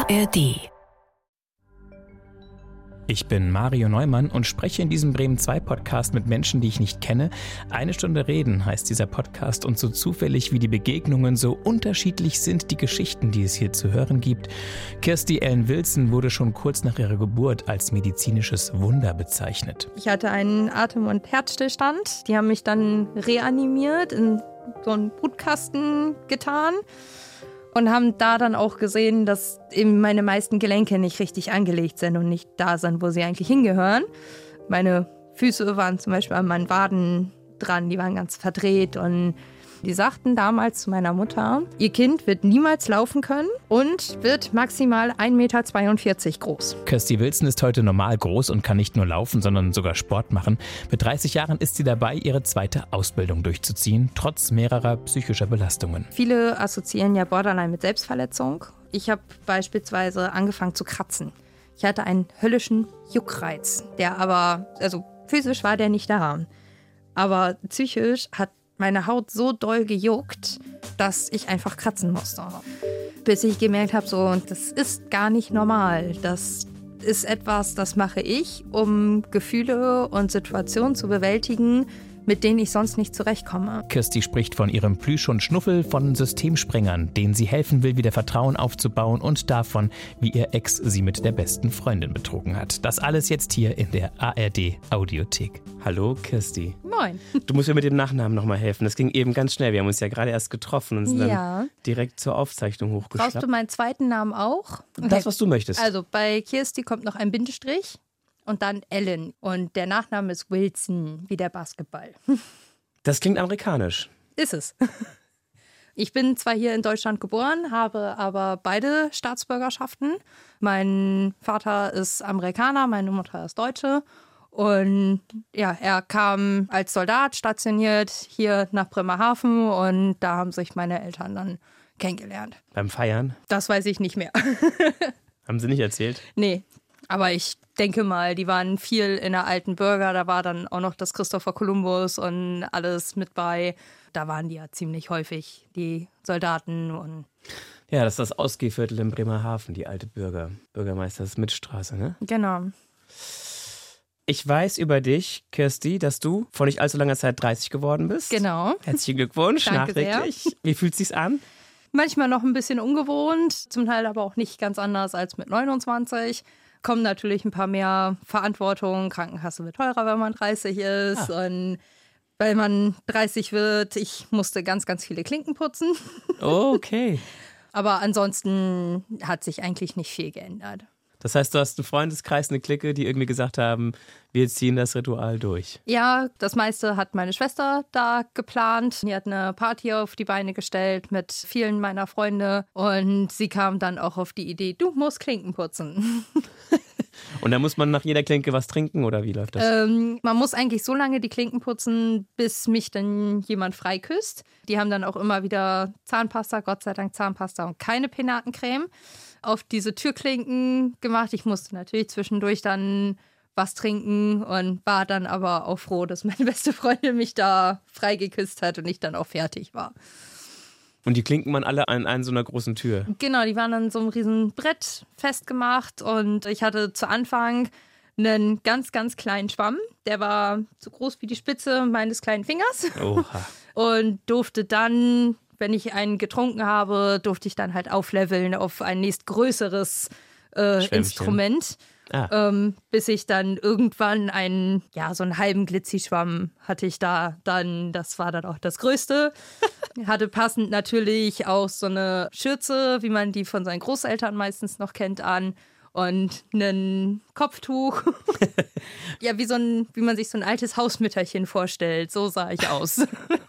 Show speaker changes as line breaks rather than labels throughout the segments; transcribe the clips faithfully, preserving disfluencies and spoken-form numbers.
R D.
Ich bin Mario Neumann und spreche in diesem Bremen zwei Podcast mit Menschen, die ich nicht kenne. Eine Stunde reden heißt dieser Podcast, und so zufällig wie die Begegnungen, so unterschiedlich sind die Geschichten, die es hier zu hören gibt. Kirsti Ellen Wilson wurde schon kurz nach ihrer Geburt als medizinisches Wunder bezeichnet.
Ich hatte einen Atem- und Herzstillstand. Die haben mich dann reanimiert, in so einen Brutkasten getan. Und haben da dann auch gesehen, dass eben meine meisten Gelenke nicht richtig angelegt sind und nicht da sind, wo sie eigentlich hingehören. Meine Füße waren zum Beispiel an meinen Waden dran, die waren ganz verdreht. Und die sagten damals zu meiner Mutter, ihr Kind wird niemals laufen können und wird maximal ein Meter zweiundvierzig groß.
Kirsti Wilson ist heute normal groß und kann nicht nur laufen, sondern sogar Sport machen. Mit dreißig Jahren ist sie dabei, ihre zweite Ausbildung durchzuziehen, trotz mehrerer psychischer Belastungen.
Viele assoziieren ja Borderline mit Selbstverletzung. Ich habe beispielsweise angefangen zu kratzen. Ich hatte einen höllischen Juckreiz, der aber, also physisch war der nicht da. Aber psychisch hat meine Haut so doll gejuckt, dass ich einfach kratzen musste. Bis ich gemerkt habe, so, das ist gar nicht normal. Das ist etwas, das mache ich, um Gefühle und Situationen zu bewältigen, mit denen ich sonst nicht zurechtkomme.
Kirsti spricht von ihrem Plüschhund Schnuffel, von Systemsprengern, denen sie helfen will, wieder Vertrauen aufzubauen, und davon, wie ihr Ex sie mit der besten Freundin betrogen hat. Das alles jetzt hier in der A R D Audiothek. Hallo Kirsti.
Moin.
Du musst mir mit dem Nachnamen nochmal helfen. Das ging eben ganz schnell. Wir haben uns ja gerade erst getroffen und sind
ja.
dann direkt zur Aufzeichnung hochgeschlappt.
Brauchst du meinen zweiten Namen auch? Okay.
Das, was du möchtest.
Also bei Kirsti kommt noch ein Bindestrich. Und dann Ellen. Und der Nachname ist Wilson, wie der Basketball.
Das klingt amerikanisch.
Ist es. Ich bin zwar hier in Deutschland geboren, habe aber beide Staatsbürgerschaften. Mein Vater ist Amerikaner, meine Mutter ist Deutsche. Und ja, er kam als Soldat stationiert hier nach Bremerhaven. Und da haben sich meine Eltern dann kennengelernt.
Beim Feiern?
Das weiß ich nicht mehr.
Haben sie nicht erzählt?
Nee. Aber ich denke mal, die waren viel in der alten Bürger. Da war dann auch noch das Christopher Columbus und alles mit bei. Da waren die ja ziemlich häufig, die Soldaten. Und
ja, das ist das Ausgehviertel in Bremerhaven, die alte Bürger. Bürgermeister-Schmidt-Straße, ne?
Genau.
Ich weiß über dich, Kirsti, dass du vor nicht allzu langer Zeit dreißig geworden bist.
Genau.
Herzlichen Glückwunsch,
Danke
nachträglich.
sehr.
Wie fühlt es sich an?
Manchmal noch ein bisschen ungewohnt, zum Teil aber auch nicht ganz anders als mit neunundzwanzig. Kommen natürlich ein paar mehr Verantwortungen. Krankenkasse wird teurer, wenn man dreißig ist. Ah. Und weil man dreißig wird, ich musste ganz, ganz viele Klinken putzen.
Oh, okay.
Aber ansonsten hat sich eigentlich nicht viel geändert.
Das heißt, du hast einen Freundeskreis, eine Clique, die irgendwie gesagt haben, wir ziehen das Ritual durch.
Ja, das meiste hat meine Schwester da geplant. Die hat eine Party auf die Beine gestellt mit vielen meiner Freunde. Und sie kam dann auch auf die Idee, du musst Klinken putzen.
Und dann muss man nach jeder Klinke was trinken, oder wie läuft das?
Ähm, man muss eigentlich so lange die Klinken putzen, bis mich dann jemand freiküsst. Die haben dann auch immer wieder Zahnpasta, Gott sei Dank Zahnpasta und keine Penatencreme, auf diese Türklinken gemacht. Ich musste natürlich zwischendurch dann was trinken und war dann aber auch froh, dass meine beste Freundin mich da freigeküsst hat und ich dann auch fertig war.
Und die Klinken waren alle an, an so einer großen Tür?
Genau, die waren an so einem riesen Brett festgemacht und ich hatte zu Anfang einen ganz, ganz kleinen Schwamm. Der war so groß wie die Spitze meines kleinen Fingers.
Oha. Und
durfte dann, wenn ich einen getrunken habe, durfte ich dann halt aufleveln auf ein nächstgrößeres äh, Instrument. Ah. Ähm, bis ich dann irgendwann einen, ja, so einen halben Glitzischwamm hatte ich da dann, das war dann auch das Größte. Hatte passend natürlich auch so eine Schürze, wie man die von seinen Großeltern meistens noch kennt, an. Und ein Kopftuch. Ja, wie so ein, wie man sich so ein altes Hausmütterchen vorstellt. So sah ich aus.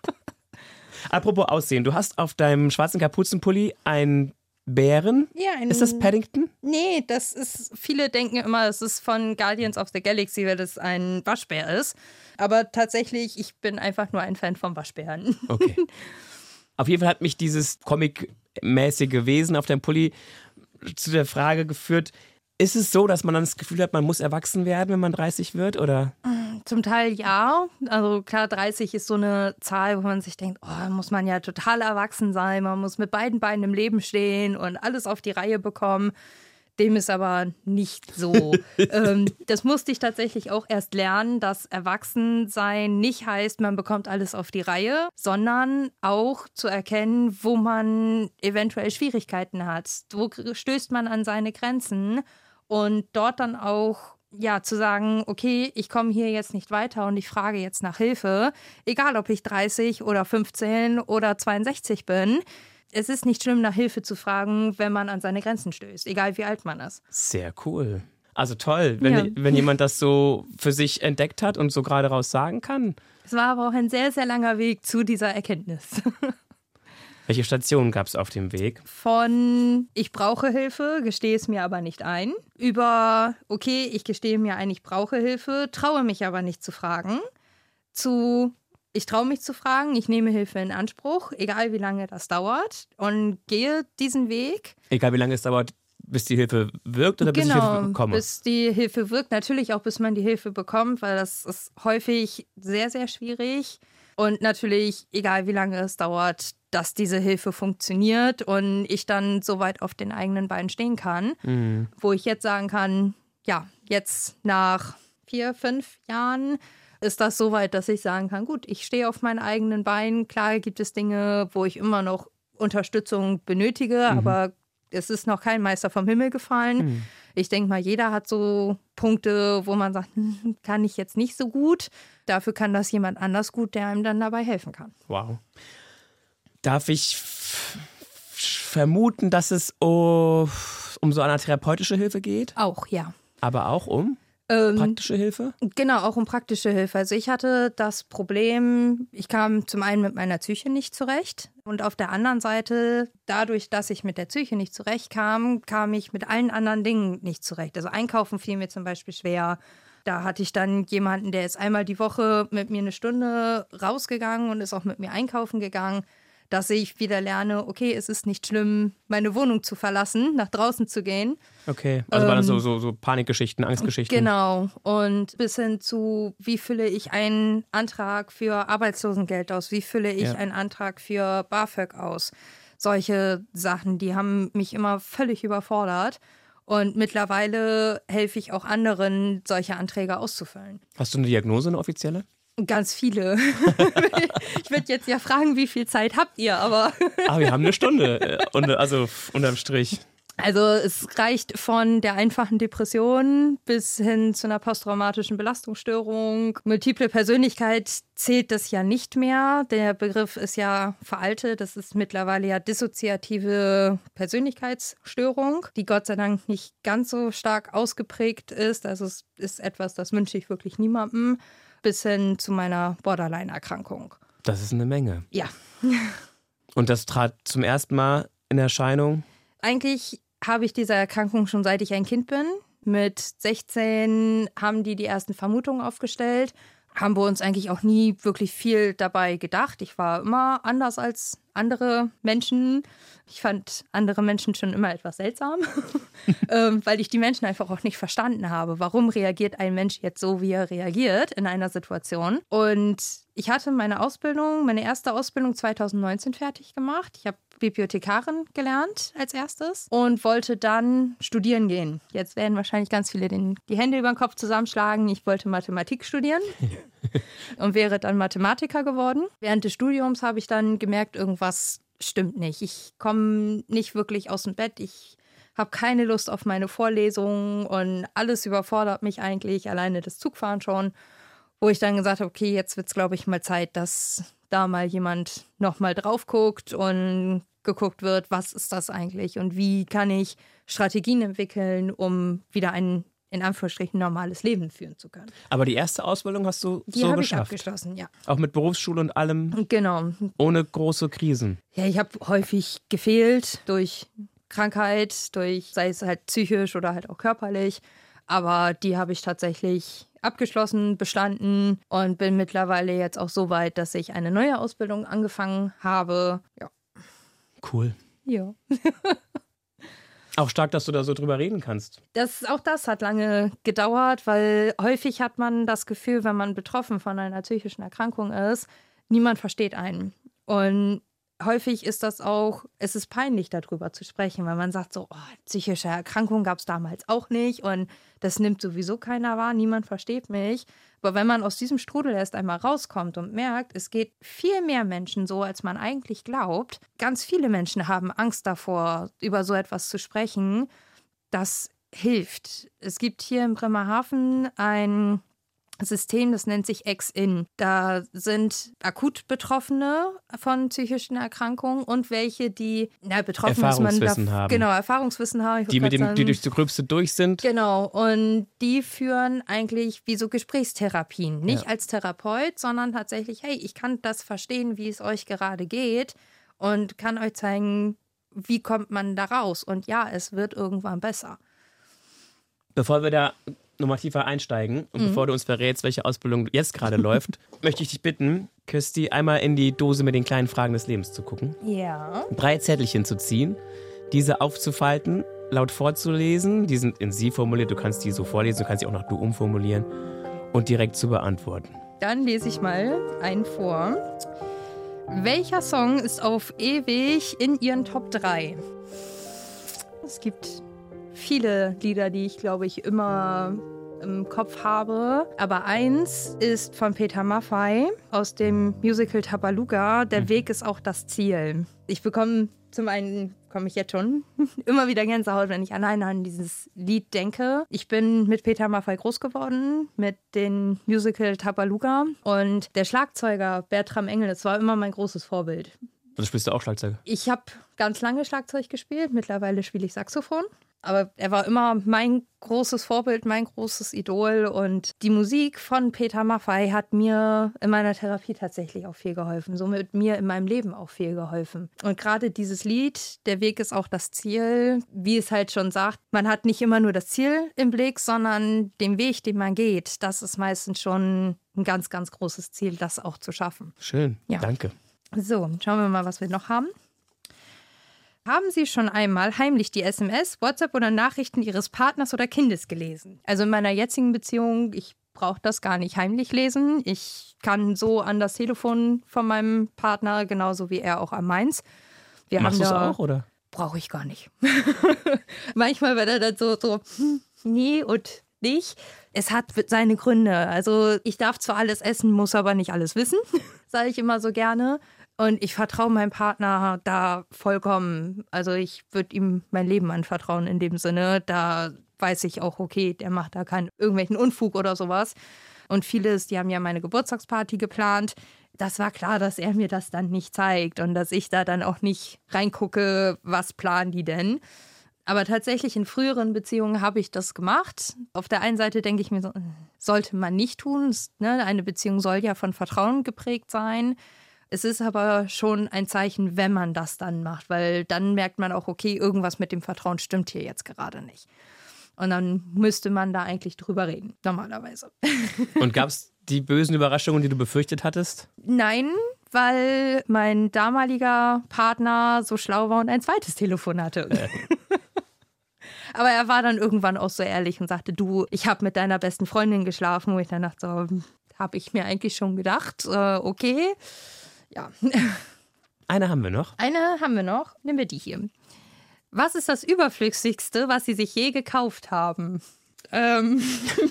Apropos Aussehen, du hast auf deinem schwarzen Kapuzenpulli ein Bären?
Ja, ein,
ist das Paddington?
Nee, das ist, viele denken immer, es ist von Guardians of the Galaxy, weil das ein Waschbär ist. Aber tatsächlich, ich bin einfach nur ein Fan von Waschbären.
Okay. Auf jeden Fall hat mich dieses comic-mäßige Wesen auf deinem Pulli zu der Frage geführt, ist es so, dass man dann das Gefühl hat, man muss erwachsen werden, wenn man dreißig wird, oder?
Zum Teil ja. Also klar, dreißig ist so eine Zahl, wo man sich denkt, oh, muss man ja total erwachsen sein, man muss mit beiden Beinen im Leben stehen und alles auf die Reihe bekommen. Dem ist aber nicht so. ähm, das musste ich tatsächlich auch erst lernen, dass Erwachsensein nicht heißt, man bekommt alles auf die Reihe, sondern auch zu erkennen, wo man eventuell Schwierigkeiten hat. Wo stößt man an seine Grenzen und dort dann auch ja, zu sagen, okay, ich komme hier jetzt nicht weiter und ich frage jetzt nach Hilfe, egal ob ich dreißig oder fünfzehn oder zweiundsechzig bin. Es ist nicht schlimm, nach Hilfe zu fragen, wenn man an seine Grenzen stößt, egal wie alt man ist.
Sehr cool. Also toll, wenn,
ja.
wenn jemand das so für sich entdeckt hat und so gerade raus sagen kann.
Es war aber auch ein sehr, sehr langer Weg zu dieser Erkenntnis.
Welche Stationen gab es auf dem Weg?
Von ich brauche Hilfe, gestehe es mir aber nicht ein, über okay, ich gestehe mir ein, ich brauche Hilfe, traue mich aber nicht zu fragen, zu ich traue mich zu fragen, ich nehme Hilfe in Anspruch, egal wie lange das dauert und gehe diesen Weg.
Egal wie lange es dauert, bis die Hilfe wirkt oder bis
genau,
ich Hilfe bekomme?
Bis die Hilfe wirkt, natürlich auch bis man die Hilfe bekommt, weil das ist häufig sehr, sehr schwierig. Und natürlich, egal wie lange es dauert, dass diese Hilfe funktioniert und ich dann so weit auf den eigenen Beinen stehen kann, mhm. wo ich jetzt sagen kann, ja, jetzt nach vier, fünf Jahren ist das so weit, dass ich sagen kann, gut, ich stehe auf meinen eigenen Beinen. Klar gibt es Dinge, wo ich immer noch Unterstützung benötige, mhm. aber es ist noch kein Meister vom Himmel gefallen. Mhm. Ich denke mal, jeder hat so Punkte, wo man sagt, hm, kann ich jetzt nicht so gut. Dafür kann das jemand anders gut, der einem dann dabei helfen kann.
Wow. Darf ich f- vermuten, dass es oh, um so eine therapeutische Hilfe geht?
Auch, ja.
Aber auch um ähm, praktische Hilfe?
Genau, auch um praktische Hilfe. Also ich hatte das Problem, ich kam zum einen mit meiner Psyche nicht zurecht und auf der anderen Seite, dadurch, dass ich mit der Psyche nicht zurechtkam, kam ich mit allen anderen Dingen nicht zurecht. Also einkaufen fiel mir zum Beispiel schwer. Da hatte ich dann jemanden, der ist einmal die Woche mit mir eine Stunde rausgegangen und ist auch mit mir einkaufen gegangen, dass ich wieder lerne, okay, es ist nicht schlimm, meine Wohnung zu verlassen, nach draußen zu gehen.
Okay, also ähm, waren das so, so, so Panikgeschichten, Angstgeschichten?
Genau, und bis hin zu, wie fülle ich einen Antrag für Arbeitslosengeld aus, wie fülle ich ja. einen Antrag für BAföG aus. Solche Sachen, die haben mich immer völlig überfordert. Und mittlerweile helfe ich auch anderen, solche Anträge auszufüllen.
Hast du eine Diagnose, eine offizielle?
Ganz viele. Ich würde jetzt ja fragen, wie viel Zeit habt ihr, aber...
Ah, wir haben eine Stunde, also unterm Strich.
Also es reicht von der einfachen Depression bis hin zu einer posttraumatischen Belastungsstörung. Multiple Persönlichkeit zählt das ja nicht mehr. Der Begriff ist ja veraltet. Das ist mittlerweile ja dissoziative Persönlichkeitsstörung, die Gott sei Dank nicht ganz so stark ausgeprägt ist. Also es ist etwas, das wünsche ich wirklich niemandem. Bis hin zu meiner Borderline-Erkrankung.
Das ist eine Menge.
Ja.
Und das trat zum ersten Mal in Erscheinung?
Eigentlich habe ich diese Erkrankung schon seit ich ein Kind bin. Mit sechzehn haben die die ersten Vermutungen aufgestellt. Haben wir uns eigentlich auch nie wirklich viel dabei gedacht. Ich war immer anders als andere Menschen. Ich fand andere Menschen schon immer etwas seltsam, ähm, weil ich die Menschen einfach auch nicht verstanden habe. Warum reagiert ein Mensch jetzt so, wie er reagiert in einer Situation? Und ich hatte meine Ausbildung, meine erste Ausbildung zwanzig neunzehn fertig gemacht. Ich habe Bibliothekarin gelernt als erstes und wollte dann studieren gehen. Jetzt werden wahrscheinlich ganz viele den, die Hände über den Kopf zusammenschlagen. Ich wollte Mathematik studieren und wäre dann Mathematiker geworden. Während des Studiums habe ich dann gemerkt, irgendwas stimmt nicht. Ich komme nicht wirklich aus dem Bett. Ich habe keine Lust auf meine Vorlesungen und alles überfordert mich eigentlich, alleine das Zugfahren schon. Wo ich dann gesagt habe, okay, jetzt wird es, glaube ich, mal Zeit, dass da mal jemand nochmal drauf guckt und geguckt wird, was ist das eigentlich und wie kann ich Strategien entwickeln, um wieder ein, in Anführungsstrichen, normales Leben führen zu können.
Aber die erste Ausbildung hast du
die
so
geschafft?
Die habe ich
abgeschlossen, ja.
Auch mit Berufsschule und allem?
Genau.
Ohne große Krisen?
Ja, ich habe häufig gefehlt durch Krankheit, durch, sei es halt psychisch oder halt auch körperlich. Aber die habe ich tatsächlich abgeschlossen, bestanden und bin mittlerweile jetzt auch so weit, dass ich eine neue Ausbildung angefangen habe. Ja.
Cool.
Ja.
Auch stark, dass du da so drüber reden kannst.
Das, auch das hat lange gedauert, weil häufig hat man das Gefühl, wenn man betroffen von einer psychischen Erkrankung ist, niemand versteht einen. Und häufig ist das auch, es ist peinlich, darüber zu sprechen, weil man sagt so, oh, psychische Erkrankung gab es damals auch nicht und das nimmt sowieso keiner wahr, niemand versteht mich. Aber wenn man aus diesem Strudel erst einmal rauskommt und merkt, es geht viel mehr Menschen so, als man eigentlich glaubt, ganz viele Menschen haben Angst davor, über so etwas zu sprechen, das hilft. Es gibt hier in Bremerhaven ein System, das nennt sich Ex-In. Da sind akut Betroffene von psychischen Erkrankungen und welche, die na, betroffen
Erfahrungswissen
ist man da,
haben.
Genau, Erfahrungswissen haben.
Die, mit dem, sagen, die durch die Gröbste durch sind.
Genau, und die führen eigentlich wie so Gesprächstherapien. Nicht
ja.
als Therapeut, sondern tatsächlich, hey, ich kann das verstehen, wie es euch gerade geht und kann euch zeigen, wie kommt man da raus. Und ja, es wird irgendwann besser.
Bevor wir da nochmal tiefer einsteigen und mhm. bevor du uns verrätst, welche Ausbildung jetzt gerade läuft, möchte ich dich bitten, Kirsti, einmal in die Dose mit den kleinen Fragen des Lebens zu gucken.
Ja.
Drei Zettelchen zu ziehen, diese aufzufalten, laut vorzulesen, die sind in Sie formuliert, du kannst die so vorlesen, du kannst sie auch nach Du umformulieren und direkt zu beantworten.
Dann lese ich mal einen vor. Welcher Song ist auf ewig in Ihren Top drei? Es gibt viele Lieder, die ich, glaube ich, immer im Kopf habe. Aber eins ist von Peter Maffay aus dem Musical Tabaluga. Der mhm. Weg ist auch das Ziel. Ich bekomme zum einen, komme ich jetzt schon, immer wieder Gänsehaut, wenn ich alleine an dieses Lied denke. Ich bin mit Peter Maffay groß geworden, mit dem Musical Tabaluga. Und der Schlagzeuger Bertram Engel, das war immer mein großes Vorbild.
Du spielst du auch Schlagzeug?
Ich habe ganz lange Schlagzeug gespielt. Mittlerweile spiele ich Saxophon. Aber er war immer mein großes Vorbild, mein großes Idol. Und die Musik von Peter Maffay hat mir in meiner Therapie tatsächlich auch viel geholfen. Somit mir in meinem Leben auch viel geholfen. Und gerade dieses Lied, der Weg ist auch das Ziel, wie es halt schon sagt, man hat nicht immer nur das Ziel im Blick, sondern den Weg, den man geht. Das ist meistens schon ein ganz, ganz großes Ziel, das auch zu schaffen.
Schön,
ja.
Danke.
So, schauen wir mal, was wir noch haben. Haben Sie schon einmal heimlich die S M S, WhatsApp oder Nachrichten Ihres Partners oder Kindes gelesen? Also in meiner jetzigen Beziehung, ich brauche das gar nicht heimlich lesen. Ich kann so an das Telefon von meinem Partner, genauso wie er auch an meins. Wir
Machst du es
da,
auch, oder?
Brauche ich gar nicht. Manchmal wird er dann so, so hm, nee und nicht. Es hat seine Gründe. Also ich darf zwar alles essen, muss aber nicht alles wissen, sage ich immer so gerne. Und ich vertraue meinem Partner da vollkommen. Also ich würde ihm mein Leben anvertrauen in dem Sinne. Da weiß ich auch, okay, der macht da keinen irgendwelchen Unfug oder sowas. Und vieles, die haben ja meine Geburtstagsparty geplant. Das war klar, dass er mir das dann nicht zeigt und dass ich da dann auch nicht reingucke, was planen die denn. Aber tatsächlich in früheren Beziehungen habe ich das gemacht. Auf der einen Seite denke ich mir so, sollte man nicht tun. Eine Beziehung soll ja von Vertrauen geprägt sein. Es ist aber schon ein Zeichen, wenn man das dann macht, weil dann merkt man auch, okay, irgendwas mit dem Vertrauen stimmt hier jetzt gerade nicht. Und dann müsste man da eigentlich drüber reden, normalerweise.
Und gab es die bösen Überraschungen, die du befürchtet hattest?
Nein, weil mein damaliger Partner so schlau war und ein zweites Telefon hatte. Äh. Aber er war dann irgendwann auch so ehrlich und sagte, du, ich habe mit deiner besten Freundin geschlafen, wo ich dann dachte, so, habe ich mir eigentlich schon gedacht, äh, okay. Ja.
Eine haben wir noch.
Eine haben wir noch. Nehmen wir die hier. Was ist das Überflüssigste, was Sie sich je gekauft haben? Ähm.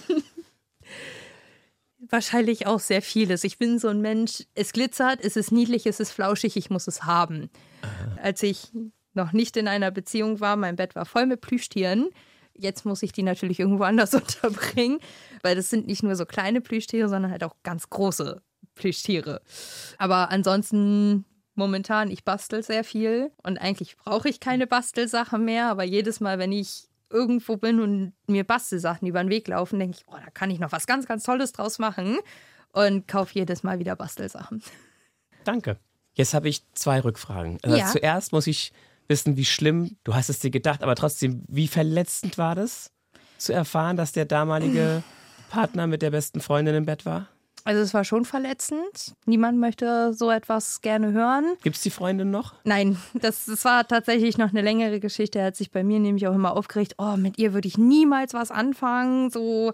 Wahrscheinlich auch sehr vieles. Ich bin so ein Mensch, es glitzert, es ist niedlich, es ist flauschig, ich muss es haben. Aha. Als ich noch nicht in einer Beziehung war, mein Bett war voll mit Plüschtieren. Jetzt muss ich die natürlich irgendwo anders unterbringen, weil das sind nicht nur so kleine Plüschtiere, sondern halt auch ganz große Plüschtiere. Aber ansonsten momentan, ich bastel sehr viel und eigentlich brauche ich keine Bastelsache mehr, aber jedes Mal, wenn ich irgendwo bin und mir Bastelsachen über den Weg laufen, denke ich, oh, da kann ich noch was ganz, ganz Tolles draus machen und kaufe jedes Mal wieder Bastelsachen.
Danke. Jetzt habe ich zwei Rückfragen. Also ja. Zuerst muss ich wissen, wie schlimm, du hast es dir gedacht, aber trotzdem, wie verletzend war das, zu erfahren, dass der damalige Partner mit der besten Freundin im Bett war?
Also es war schon verletzend. Niemand möchte so etwas gerne hören.
Gibt es die Freundin noch?
Nein, das, das war tatsächlich noch eine längere Geschichte. Er hat sich bei mir nämlich auch immer aufgeregt, oh, mit ihr würde ich niemals was anfangen. So,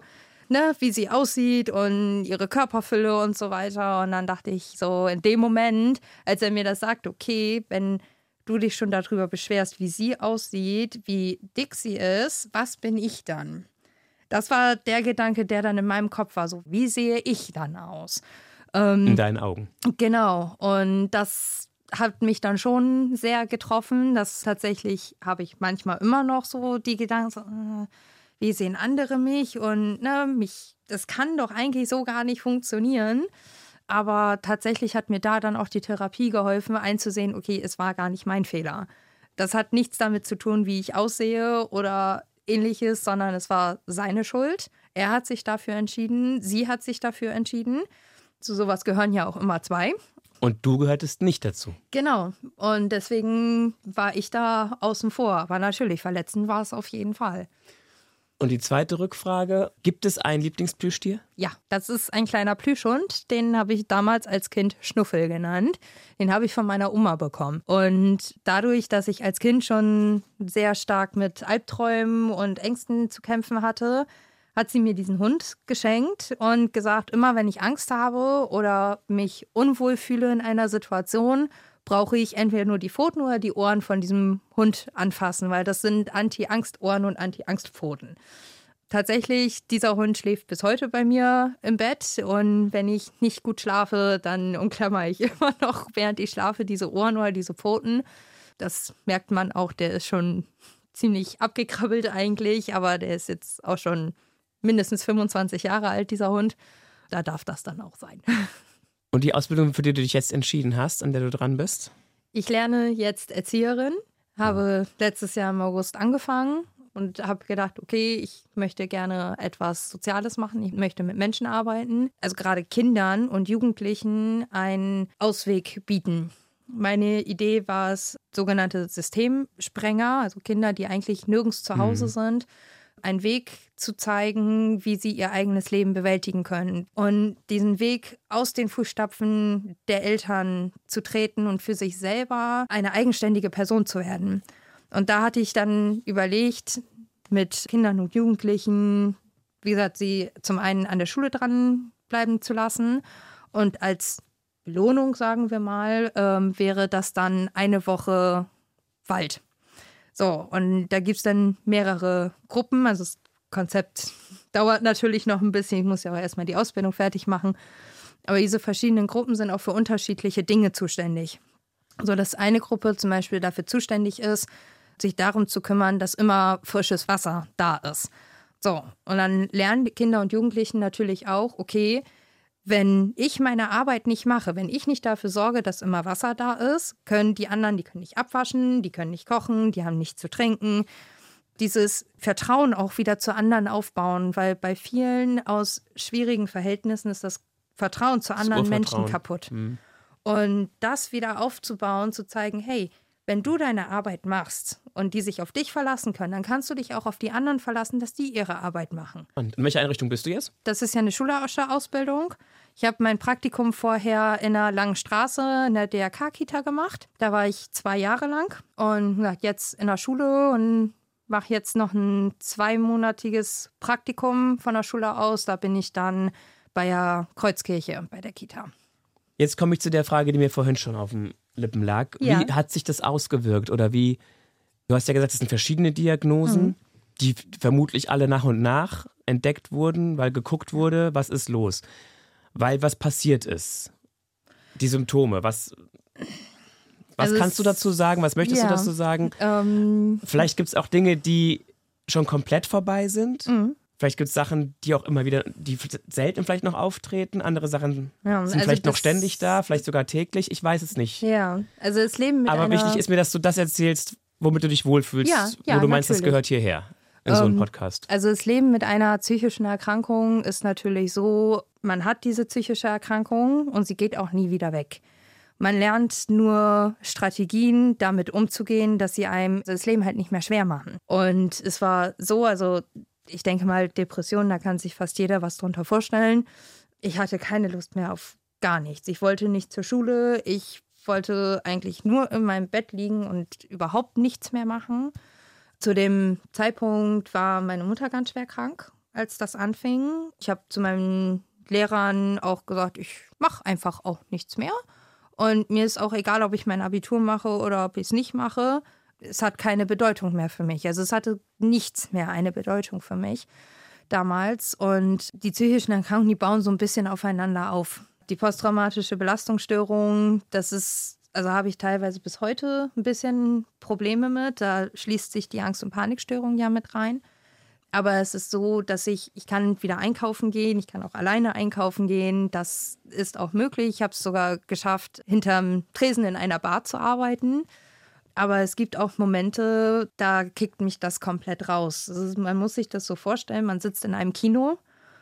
ne, wie sie aussieht und ihre Körperfülle und so weiter. Und dann dachte ich so in dem Moment, als er mir das sagt, okay, wenn du dich schon darüber beschwerst, wie sie aussieht, wie dick sie ist, was bin ich dann? Das war der Gedanke, der dann in meinem Kopf war, so wie sehe ich dann aus? Ähm,
in deinen Augen.
Genau. Und das hat mich dann schon sehr getroffen. Das tatsächlich habe ich manchmal immer noch so die Gedanken, so, äh, wie sehen andere mich? Und ne, mich, das kann doch eigentlich so gar nicht funktionieren. Aber tatsächlich hat mir da dann auch die Therapie geholfen, einzusehen, okay, es war gar nicht mein Fehler. Das hat nichts damit zu tun, wie ich aussehe oder Ähnliches, sondern es war seine Schuld. Er hat sich dafür entschieden, sie hat sich dafür entschieden. Zu sowas gehören ja auch immer zwei.
Und du gehörtest nicht dazu.
Genau. Und deswegen war ich da außen vor. Aber natürlich, verletzend war es auf jeden Fall.
Und die zweite Rückfrage, gibt es ein Lieblingsplüschtier?
Ja, das ist ein kleiner Plüschhund. Den habe ich damals als Kind Schnuffel genannt. Den habe ich von meiner Oma bekommen. Und dadurch, dass ich als Kind schon sehr stark mit Albträumen und Ängsten zu kämpfen hatte, hat sie mir diesen Hund geschenkt und gesagt, immer wenn ich Angst habe oder mich unwohl fühle in einer Situation, brauche ich entweder nur die Pfoten oder die Ohren von diesem Hund anfassen, weil das sind Anti-Angst-Ohren und Anti-Angst-Pfoten. Tatsächlich, dieser Hund schläft bis heute bei mir im Bett und wenn ich nicht gut schlafe, dann umklammer ich immer noch, während ich schlafe, diese Ohren oder diese Pfoten. Das merkt man auch, der ist schon ziemlich abgekrabbelt eigentlich, aber der ist jetzt auch schon mindestens fünfundzwanzig Jahre alt, dieser Hund. Da darf das dann auch sein.
Und die Ausbildung, für die du dich jetzt entschieden hast, an der du dran bist?
Ich lerne jetzt Erzieherin, habe letztes Jahr im August angefangen und habe gedacht, okay, ich möchte gerne etwas Soziales machen, ich möchte mit Menschen arbeiten, also gerade Kindern und Jugendlichen einen Ausweg bieten. Meine Idee war es, sogenannte Systemsprenger, also Kinder, die eigentlich nirgends zu Hause mhm. sind, einen Weg zu zeigen, wie sie ihr eigenes Leben bewältigen können. Und diesen Weg aus den Fußstapfen der Eltern zu treten und für sich selber eine eigenständige Person zu werden. Und da hatte ich dann überlegt, mit Kindern und Jugendlichen, wie gesagt, sie zum einen an der Schule dranbleiben zu lassen und als Belohnung, sagen wir mal, ähm, wäre das dann eine Woche Wald. So, und da gibt es dann mehrere Gruppen. Also das Konzept dauert natürlich noch ein bisschen. Ich muss ja auch erstmal die Ausbildung fertig machen. Aber diese verschiedenen Gruppen sind auch für unterschiedliche Dinge zuständig. So, dass eine Gruppe zum Beispiel dafür zuständig ist, sich darum zu kümmern, dass immer frisches Wasser da ist. So, und dann lernen die Kinder und Jugendlichen natürlich auch, okay, wenn ich meine Arbeit nicht mache, wenn ich nicht dafür sorge, dass immer Wasser da ist, können die anderen, die können nicht abwaschen, die können nicht kochen, die haben nichts zu trinken. Dieses Vertrauen auch wieder zu anderen aufbauen, weil bei vielen aus schwierigen Verhältnissen ist das Vertrauen zu anderen Menschen kaputt. Mhm. Und das wieder aufzubauen, zu zeigen, hey, wenn du deine Arbeit machst und die sich auf dich verlassen können, dann kannst du dich auch auf die anderen verlassen, dass die ihre Arbeit machen.
Und in welcher Einrichtung bist du jetzt?
Das ist ja eine schulische Ausbildung. Ich habe mein Praktikum vorher in einer langen Straße in der D R K-Kita gemacht. Da war ich zwei Jahre lang und jetzt in der Schule und mache jetzt noch ein zweimonatiges Praktikum von der Schule aus. Da bin ich dann bei der Kreuzkirche, bei der Kita.
Jetzt komme ich zu der Frage, die mir vorhin schon auf den Lippen lag. Ja. Wie hat sich das ausgewirkt? Oder wie, du hast ja gesagt, es sind verschiedene Diagnosen, mhm. die vermutlich alle nach und nach entdeckt wurden, weil geguckt wurde, was ist los? Weil was passiert ist. Die Symptome, was, was also kannst du dazu sagen? Was möchtest ja. du dazu sagen? Ähm, Vielleicht gibt es auch Dinge, die schon komplett vorbei sind. Mhm. Vielleicht gibt es Sachen, die auch immer wieder, die selten vielleicht noch auftreten. Andere Sachen ja, sind also vielleicht noch ständig da, vielleicht sogar täglich. Ich weiß es nicht.
Ja, also das Leben mit
Aber
einer...
wichtig ist mir, dass du das erzählst, womit du dich wohlfühlst,
ja, ja,
wo du meinst,
natürlich.
das gehört hierher in ähm, so einem Podcast.
Also das Leben mit einer psychischen Erkrankung ist natürlich so, man hat diese psychische Erkrankung und sie geht auch nie wieder weg. Man lernt nur Strategien, damit umzugehen, dass sie einem das Leben halt nicht mehr schwer machen. Und es war so, also ich denke mal, Depressionen, da kann sich fast jeder was drunter vorstellen. Ich hatte keine Lust mehr auf gar nichts. Ich wollte nicht zur Schule, ich wollte eigentlich nur in meinem Bett liegen und überhaupt nichts mehr machen. Zu dem Zeitpunkt war meine Mutter ganz schwer krank. als das anfing. Ich habe zu meinen Lehrern auch gesagt, ich mache einfach auch nichts mehr. Und mir ist auch egal, ob ich mein Abitur mache oder ob ich es nicht mache. Es hat keine Bedeutung mehr für mich. Also es hatte nichts mehr eine Bedeutung für mich damals. Und die psychischen Erkrankungen, die bauen so ein bisschen aufeinander auf. Die posttraumatische Belastungsstörung, das ist, also habe ich teilweise bis heute ein bisschen Probleme mit. Da schließt sich die Angst- und Panikstörung ja mit rein. Aber es ist so, dass ich, ich kann wieder einkaufen gehen, ich kann auch alleine einkaufen gehen. Das ist auch möglich. Ich habe es sogar geschafft, hinterm Tresen in einer Bar zu arbeiten. Aber es gibt auch Momente, da kickt mich das komplett raus. Also man muss sich das so vorstellen, man sitzt in einem Kino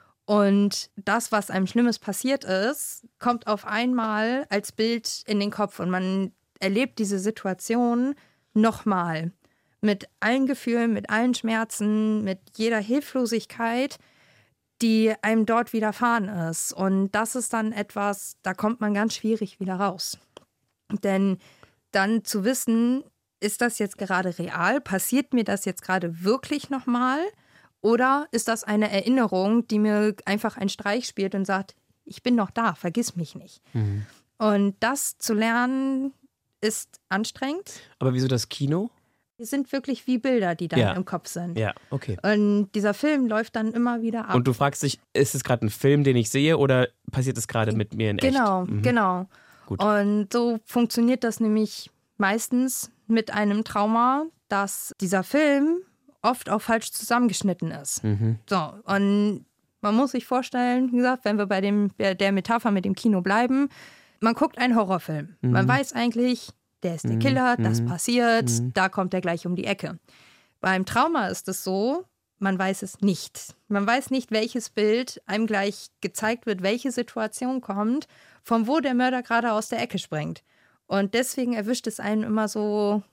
und das, was einem Schlimmes passiert ist, kommt auf einmal als Bild in den Kopf und man erlebt diese Situation nochmal. Mit allen Gefühlen, mit allen Schmerzen, mit jeder Hilflosigkeit, die einem dort widerfahren ist. Und das ist dann etwas, da kommt man ganz schwierig wieder raus. Denn dann zu wissen, ist das jetzt gerade real? Passiert mir das jetzt gerade wirklich nochmal? Oder ist das eine Erinnerung, die mir einfach einen Streich spielt und sagt, ich bin noch da, vergiss mich nicht. Mhm. Und das zu lernen, ist anstrengend.
Aber wieso das Kino?
Die sind wirklich wie Bilder, die dann ja. im Kopf sind.
Ja, okay.
Und dieser Film läuft dann immer wieder ab.
Und du fragst dich, ist es gerade ein Film, den ich sehe, oder passiert es gerade mit mir in echt?
Genau, mhm. genau.
Gut.
Und so funktioniert das nämlich meistens mit einem Trauma, dass dieser Film oft auch falsch zusammengeschnitten ist. Mhm. So, und man muss sich vorstellen, wie gesagt, wenn wir bei dem, der Metapher mit dem Kino bleiben, man guckt einen Horrorfilm. Mhm. Man weiß eigentlich, der ist der Killer, das mhm. passiert, mhm. da kommt er gleich um die Ecke. Beim Trauma ist es so, man weiß es nicht. Man weiß nicht, welches Bild einem gleich gezeigt wird, welche Situation kommt, von wo der Mörder gerade aus der Ecke springt. Und deswegen erwischt es einen immer so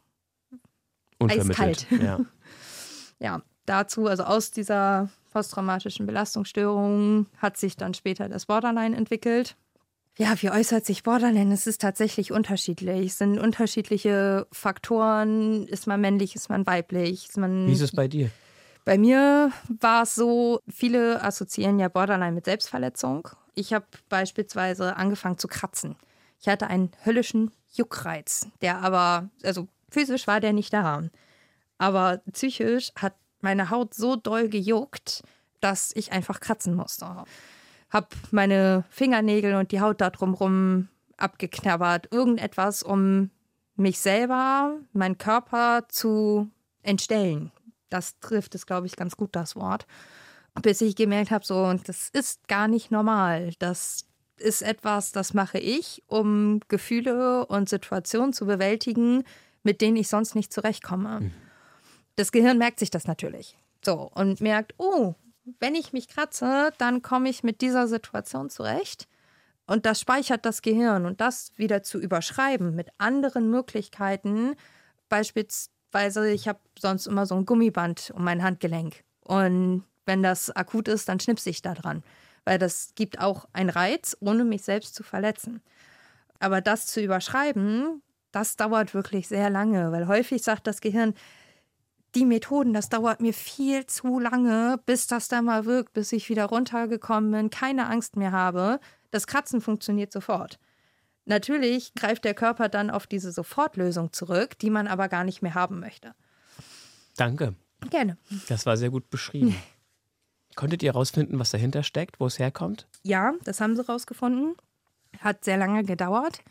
eiskalt.
Ja.
Ja, dazu, also aus dieser posttraumatischen Belastungsstörung hat sich dann später das Borderline entwickelt. Ja, wie äußert sich Borderline? Es ist tatsächlich unterschiedlich. Es sind unterschiedliche Faktoren. Ist man männlich, ist man weiblich? Ist man
wie ist es bei dir?
Bei mir war es so, viele assoziieren ja Borderline mit Selbstverletzung. Ich habe beispielsweise angefangen zu kratzen. Ich hatte einen höllischen Juckreiz, der aber, also physisch war der nicht da. Aber psychisch hat meine Haut so doll gejuckt, dass ich einfach kratzen musste. Hab meine Fingernägel und die Haut da drumherum abgeknabbert. Irgendetwas, um mich selber, meinen Körper zu entstellen. Das trifft es, glaube ich, ganz gut, das Wort. Bis ich gemerkt habe, so, das ist gar nicht normal. Das ist etwas, das mache ich, um Gefühle und Situationen zu bewältigen, mit denen ich sonst nicht zurechtkomme. Mhm. Das Gehirn merkt sich das natürlich. So, und merkt, oh, wenn ich mich kratze, dann komme ich mit dieser Situation zurecht. Und das speichert das Gehirn. Und das wieder zu überschreiben mit anderen Möglichkeiten, beispielsweise, ich habe sonst immer so ein Gummiband um mein Handgelenk. Und wenn das akut ist, dann schnipse ich da dran. Weil das gibt auch einen Reiz, ohne mich selbst zu verletzen. Aber das zu überschreiben, das dauert wirklich sehr lange. Weil häufig sagt das Gehirn, die Methoden, das dauert mir viel zu lange, bis das da mal wirkt, bis ich wieder runtergekommen bin, keine Angst mehr habe. Das Kratzen funktioniert sofort. Natürlich greift der Körper dann auf diese Sofortlösung zurück, die man aber gar nicht mehr haben möchte.
Danke.
Gerne.
Das war sehr gut beschrieben. Konntet ihr herausfinden, was dahinter steckt, wo es herkommt?
Ja, das haben sie rausgefunden. Hat sehr lange gedauert,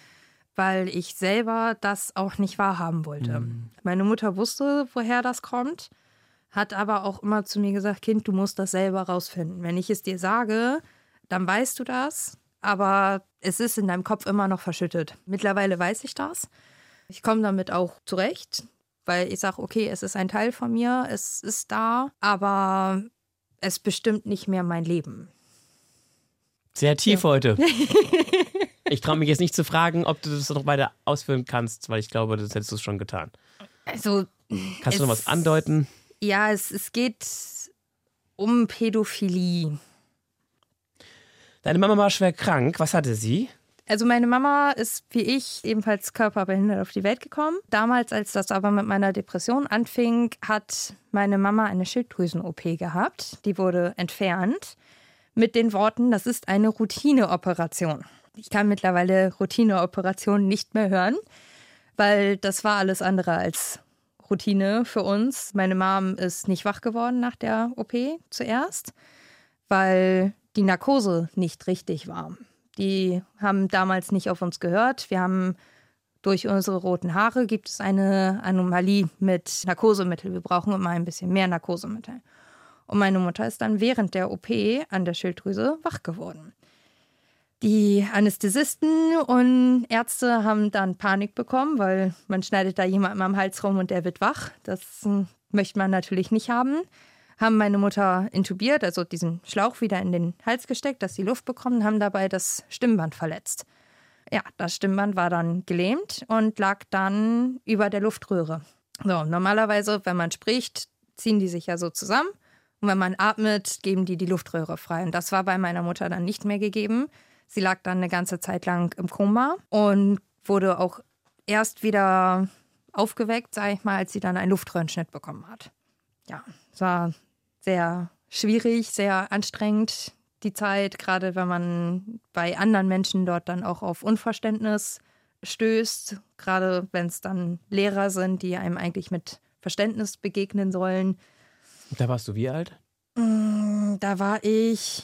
weil ich selber das auch nicht wahrhaben wollte. Mhm. Meine Mutter wusste, woher das kommt, hat aber auch immer zu mir gesagt, Kind, du musst das selber rausfinden. Wenn ich es dir sage, dann weißt du das, aber es ist in deinem Kopf immer noch verschüttet. Mittlerweile weiß ich das. Ich komme damit auch zurecht, weil ich sage, okay, es ist ein Teil von mir, es ist da, aber es bestimmt nicht mehr mein Leben.
Sehr tief
ja.
heute. Ich traue mich jetzt nicht zu fragen, ob du das noch weiter ausführen kannst, weil ich glaube, das hättest du schon getan.
Also,
kannst du noch was andeuten?
Ja, es, es geht um Pädophilie.
Deine Mama war schwer krank. Was hatte sie?
Also meine Mama ist wie ich ebenfalls körperbehindert auf die Welt gekommen. Damals, als das aber mit meiner Depression anfing, hat meine Mama eine Schilddrüsen-O P gehabt. Die wurde entfernt mit den Worten, das ist eine Routineoperation. Ich kann mittlerweile Routineoperationen nicht mehr hören, weil das war alles andere als Routine für uns. Meine Mom ist nicht wach geworden nach der O P zuerst, weil die Narkose nicht richtig war. Die haben damals nicht auf uns gehört. Wir haben durch unsere roten Haare gibt es eine Anomalie mit Narkosemittel. Wir brauchen immer ein bisschen mehr Narkosemittel. Und meine Mutter ist dann während der O P an der Schilddrüse wach geworden. Die Anästhesisten und Ärzte haben dann Panik bekommen, weil man schneidet da jemandem am Hals rum und der wird wach. Das möchte man natürlich nicht haben. Haben meine Mutter intubiert, also diesen Schlauch wieder in den Hals gesteckt, dass sie Luft bekommen, haben dabei das Stimmband verletzt. Ja, das Stimmband war dann gelähmt und lag dann über der Luftröhre. So, normalerweise, wenn man spricht, ziehen die sich ja so zusammen. Und wenn man atmet, geben die die Luftröhre frei. Und das war bei meiner Mutter dann nicht mehr gegeben. Sie lag dann eine ganze Zeit lang im Koma und wurde auch erst wieder aufgeweckt, sage ich mal, als sie dann einen Luftröhrenschnitt bekommen hat. Ja, es war sehr schwierig, sehr anstrengend, die Zeit, gerade wenn man bei anderen Menschen dort dann auch auf Unverständnis stößt, gerade wenn es dann Lehrer sind, die einem eigentlich mit Verständnis begegnen sollen.
Da warst du wie alt?
Da war ich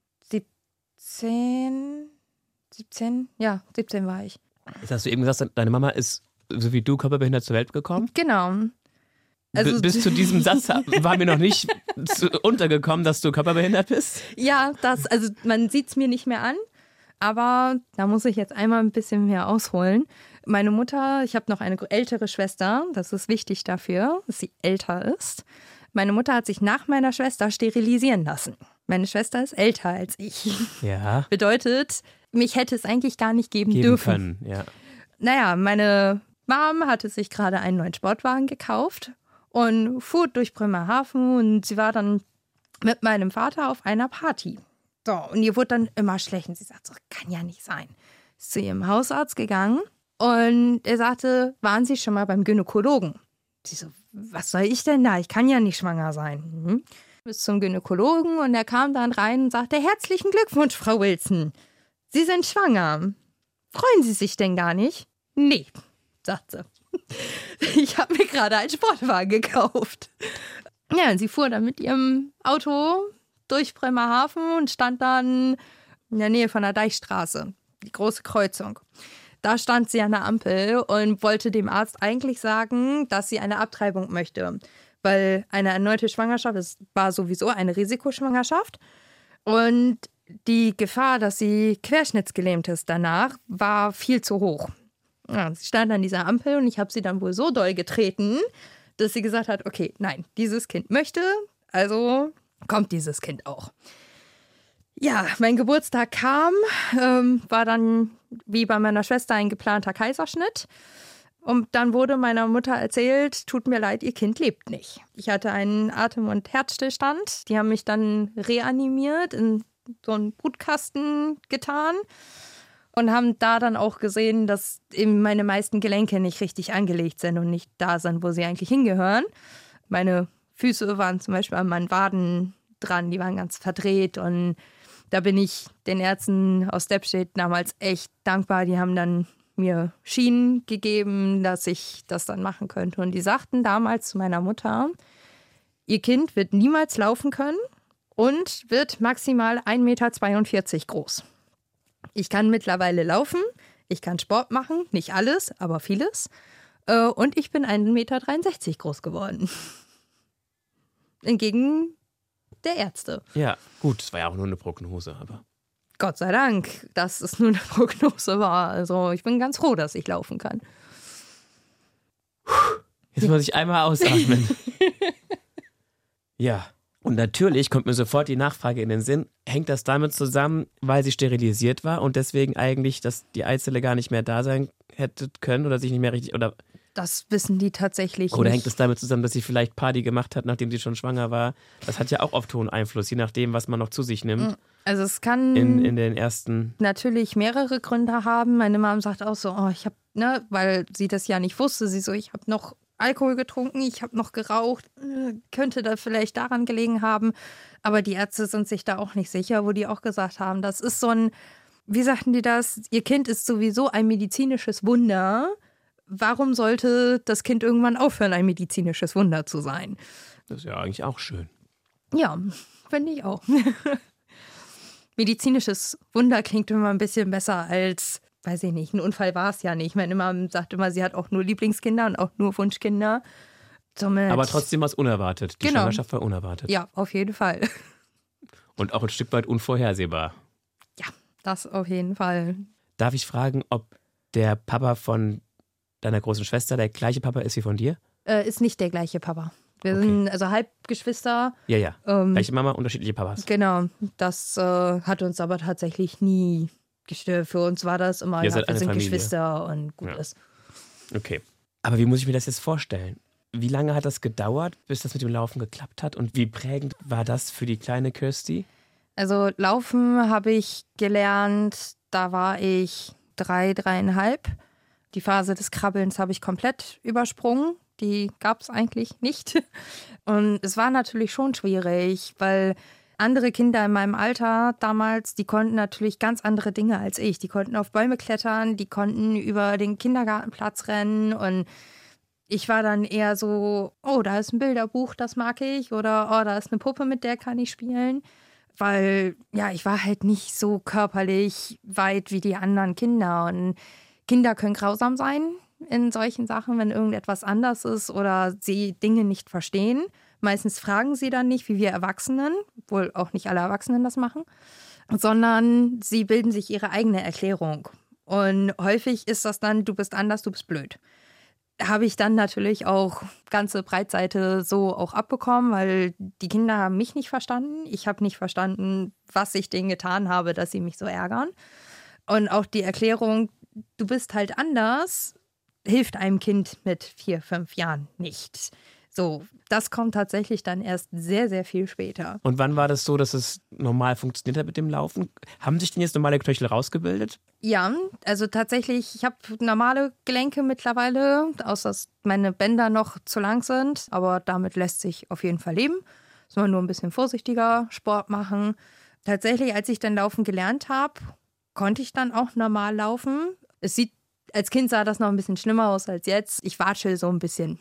siebzehn, siebzehn, ja, siebzehn war ich.
Jetzt hast du eben gesagt, deine Mama ist, so wie du, körperbehindert zur Welt gekommen?
Genau. Also,
bis zu diesem Satz war mir noch nicht zu, untergekommen, dass du körperbehindert bist?
Ja, das, also man sieht es mir nicht mehr an, aber da muss ich jetzt einmal ein bisschen mehr ausholen. Meine Mutter, ich habe noch eine ältere Schwester, das ist wichtig dafür, dass sie älter ist. Meine Mutter hat sich nach meiner Schwester sterilisieren lassen. Meine Schwester ist älter als ich.
Ja.
Bedeutet, mich hätte es eigentlich gar nicht geben,
geben
dürfen.
Können, ja.
Naja, meine Mom hatte sich gerade einen neuen Sportwagen gekauft und fuhr durch Bremerhaven und sie war dann mit meinem Vater auf einer Party. So, und ihr wurde dann immer schlecht und sie sagt so, kann ja nicht sein. Ist zu ihrem Hausarzt gegangen und er sagte, waren Sie schon mal beim Gynäkologen? Sie so, was soll ich denn da? Ich kann ja nicht schwanger sein. Mhm. Bis zum Gynäkologen und er kam dann rein und sagte, herzlichen Glückwunsch, Frau Wilson. Sie sind schwanger. Freuen Sie sich denn gar nicht? Nee, sagt sie. Ich habe mir gerade einen Sportwagen gekauft. Ja, und sie fuhr dann mit ihrem Auto durch Bremerhaven und stand dann in der Nähe von der Deichstraße, die große Kreuzung. Da stand sie an der Ampel und wollte dem Arzt eigentlich sagen, dass sie eine Abtreibung möchte. Weil eine erneute Schwangerschaft, es war sowieso eine Risikoschwangerschaft. Und die Gefahr, dass sie querschnittsgelähmt ist danach, war viel zu hoch. Ja, sie stand an dieser Ampel und ich habe sie dann wohl so doll getreten, dass sie gesagt hat, okay, nein, dieses Kind möchte, also kommt dieses Kind auch. Ja, mein Geburtstag kam, ähm, war dann wie bei meiner Schwester ein geplanter Kaiserschnitt. Und dann wurde meiner Mutter erzählt, tut mir leid, ihr Kind lebt nicht. Ich hatte einen Atem- und Herzstillstand. Die haben mich dann reanimiert, in so einen Brutkasten getan und haben da dann auch gesehen, dass eben meine meisten Gelenke nicht richtig angelegt sind und nicht da sind, wo sie eigentlich hingehören. Meine Füße waren zum Beispiel an meinen Waden dran, die waren ganz verdreht und da bin ich den Ärzten aus Steppstedt damals echt dankbar. Die haben dann mir Schienen gegeben, dass ich das dann machen könnte. Und die sagten damals zu meiner Mutter, ihr Kind wird niemals laufen können und wird maximal ein Meter zweiundvierzig groß. Ich kann mittlerweile laufen, ich kann Sport machen, nicht alles, aber vieles. Und ich bin ein Meter dreiundsechzig groß geworden. Entgegen der Ärzte.
Ja, gut, es war ja auch nur eine Prognose, aber...
Gott sei Dank, dass es nur eine Prognose war. Also ich bin ganz froh, dass ich laufen kann.
Jetzt muss ich einmal ausatmen. Ja, und natürlich kommt mir sofort die Nachfrage in den Sinn, hängt das damit zusammen, weil sie sterilisiert war und deswegen eigentlich, dass die Eizelle gar nicht mehr da sein hätte können oder sich nicht mehr richtig... oder
das wissen die tatsächlich
Oder
nicht.
hängt es damit zusammen, dass sie vielleicht Party gemacht hat, nachdem sie schon schwanger war? Das hat ja auch oft hohen Einfluss, je nachdem, was man noch zu sich nimmt.
Also es kann
in, in den ersten
natürlich mehrere Gründe haben. Meine Mom sagt auch so, oh, ich habe, ne, weil sie das ja nicht wusste, sie so, ich habe noch Alkohol getrunken, ich habe noch geraucht, könnte da vielleicht daran gelegen haben. Aber die Ärzte sind sich da auch nicht sicher, wo die auch gesagt haben, das ist so ein, wie sagten die das, ihr Kind ist sowieso ein medizinisches Wunder. Warum sollte das Kind irgendwann aufhören, ein medizinisches Wunder zu sein?
Das ist ja eigentlich auch schön.
Ja, finde ich auch. Medizinisches Wunder klingt immer ein bisschen besser als, weiß ich nicht, ein Unfall war es ja nicht. Meine Mama sagt immer, sie hat auch nur Lieblingskinder und auch nur Wunschkinder. Somit
Aber trotzdem war es unerwartet. Die
genau.
Schwangerschaft war unerwartet.
Ja, auf jeden Fall.
Und auch ein Stück weit unvorhersehbar.
Ja, das auf jeden Fall.
Darf ich fragen, ob der Papa von deiner großen Schwester der gleiche Papa ist wie von dir?
Äh, ist nicht der gleiche Papa. Wir okay. sind also Halbgeschwister.
Ja, ja. Ähm, Gleiche Mama, unterschiedliche Papas.
Genau. Das äh, hat uns aber tatsächlich nie gestört. Für uns war das immer,
Ihr
ja,
seid
wir
eine
sind
Familie.
Geschwister und gut
ja.
ist.
Okay. Aber wie muss ich mir das jetzt vorstellen? Wie lange hat das gedauert, bis das mit dem Laufen geklappt hat? Und wie prägend war das für die kleine Kirsty?
Also Laufen habe ich gelernt, da war ich drei, dreieinhalb. Die Phase des Krabbelns habe ich komplett übersprungen. Die gab es eigentlich nicht. Und es war natürlich schon schwierig, weil andere Kinder in meinem Alter damals, die konnten natürlich ganz andere Dinge als ich. Die konnten auf Bäume klettern, die konnten über den Kindergartenplatz rennen. Und ich war dann eher so, oh, da ist ein Bilderbuch, das mag ich. Oder, oh, da ist eine Puppe, mit der kann ich spielen. Weil, ja, ich war halt nicht so körperlich weit wie die anderen Kinder. Und Kinder können grausam sein in solchen Sachen, wenn irgendetwas anders ist oder sie Dinge nicht verstehen. Meistens fragen sie dann nicht, wie wir Erwachsenen, obwohl auch nicht alle Erwachsenen das machen, sondern sie bilden sich ihre eigene Erklärung. Und häufig ist das dann, du bist anders, du bist blöd. Habe ich dann natürlich auch ganze Breitseite so auch abbekommen, weil die Kinder haben mich nicht verstanden. Ich habe nicht verstanden, was ich denen getan habe, dass sie mich so ärgern. Und auch die Erklärung, du bist halt anders, hilft einem Kind mit vier, fünf Jahren nicht. So, das kommt tatsächlich dann erst sehr, sehr viel später.
Und wann war das so, dass es normal funktioniert hat mit dem Laufen? Haben sich denn jetzt normale Knöchel rausgebildet?
Ja, also tatsächlich, ich habe normale Gelenke mittlerweile, außer dass meine Bänder noch zu lang sind. Aber damit lässt sich auf jeden Fall leben. Muss man nur ein bisschen vorsichtiger Sport machen. Tatsächlich, als ich dann laufen gelernt habe, konnte ich dann auch normal laufen. Es sieht, als Kind sah das noch ein bisschen schlimmer aus als jetzt. Ich watschel so ein bisschen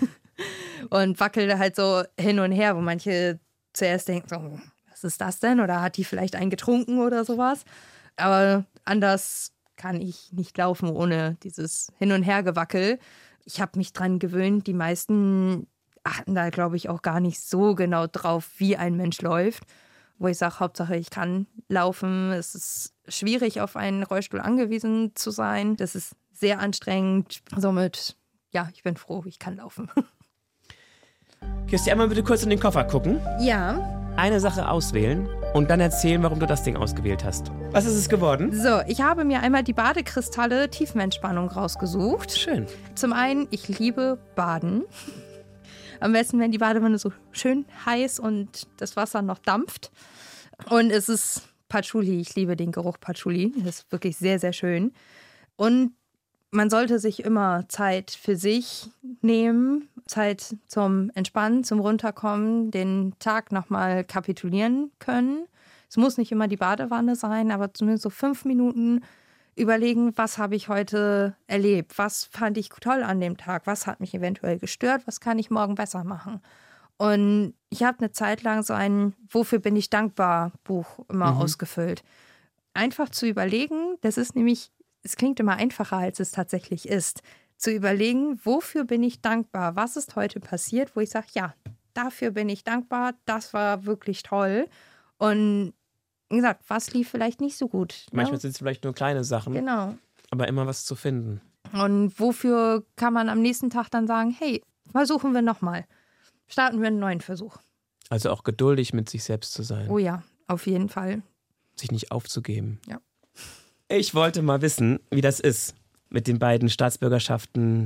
und wackel halt so hin und her, wo manche zuerst denken, so, was ist das denn? Oder hat die vielleicht einen getrunken oder sowas? Aber anders kann ich nicht laufen ohne dieses Hin- und Hergewackel. Ich habe mich dran gewöhnt. Die meisten achten da, glaube ich, auch gar nicht so genau drauf, wie ein Mensch läuft. Wo ich sage, Hauptsache ich kann laufen. Es ist schwierig, auf einen Rollstuhl angewiesen zu sein. Das ist sehr anstrengend. Somit, ja, ich bin froh, ich kann laufen.
Kirsty, einmal bitte kurz in den Koffer gucken.
Ja.
Eine Sache auswählen und dann erzählen, warum du das Ding ausgewählt hast. Was ist es geworden?
So, ich habe mir einmal die Badekristalle Tiefenentspannung rausgesucht.
Schön.
Zum einen, ich liebe Baden. Am besten, wenn die Badewanne so schön heiß und das Wasser noch dampft. Und es ist Patchouli. Ich liebe den Geruch Patchouli. Das ist wirklich sehr, sehr schön. Und man sollte sich immer Zeit für sich nehmen. Zeit zum Entspannen, zum Runterkommen, den Tag nochmal kapitulieren können. Es muss nicht immer die Badewanne sein, aber zumindest so fünf Minuten überlegen, was habe ich heute erlebt, was fand ich toll an dem Tag, was hat mich eventuell gestört, was kann ich morgen besser machen. Und ich habe eine Zeit lang so ein Wofür bin ich dankbar Buch immer mhm. ausgefüllt. Einfach zu überlegen, das ist nämlich, es klingt immer einfacher, als es tatsächlich ist, zu überlegen, wofür bin ich dankbar, was ist heute passiert, wo ich sage, ja, dafür bin ich dankbar, das war wirklich toll. Und wie gesagt, was lief vielleicht nicht so gut.
Manchmal
ne?
sind es vielleicht nur kleine Sachen,
genau.
aber immer was zu finden.
Und wofür kann man am nächsten Tag dann sagen, hey, versuchen wir nochmal. Starten wir einen neuen Versuch.
Also auch geduldig mit sich selbst zu sein.
Oh ja, auf jeden Fall.
Sich nicht aufzugeben.
Ja.
Ich wollte mal wissen, wie das ist mit den beiden Staatsbürgerschaften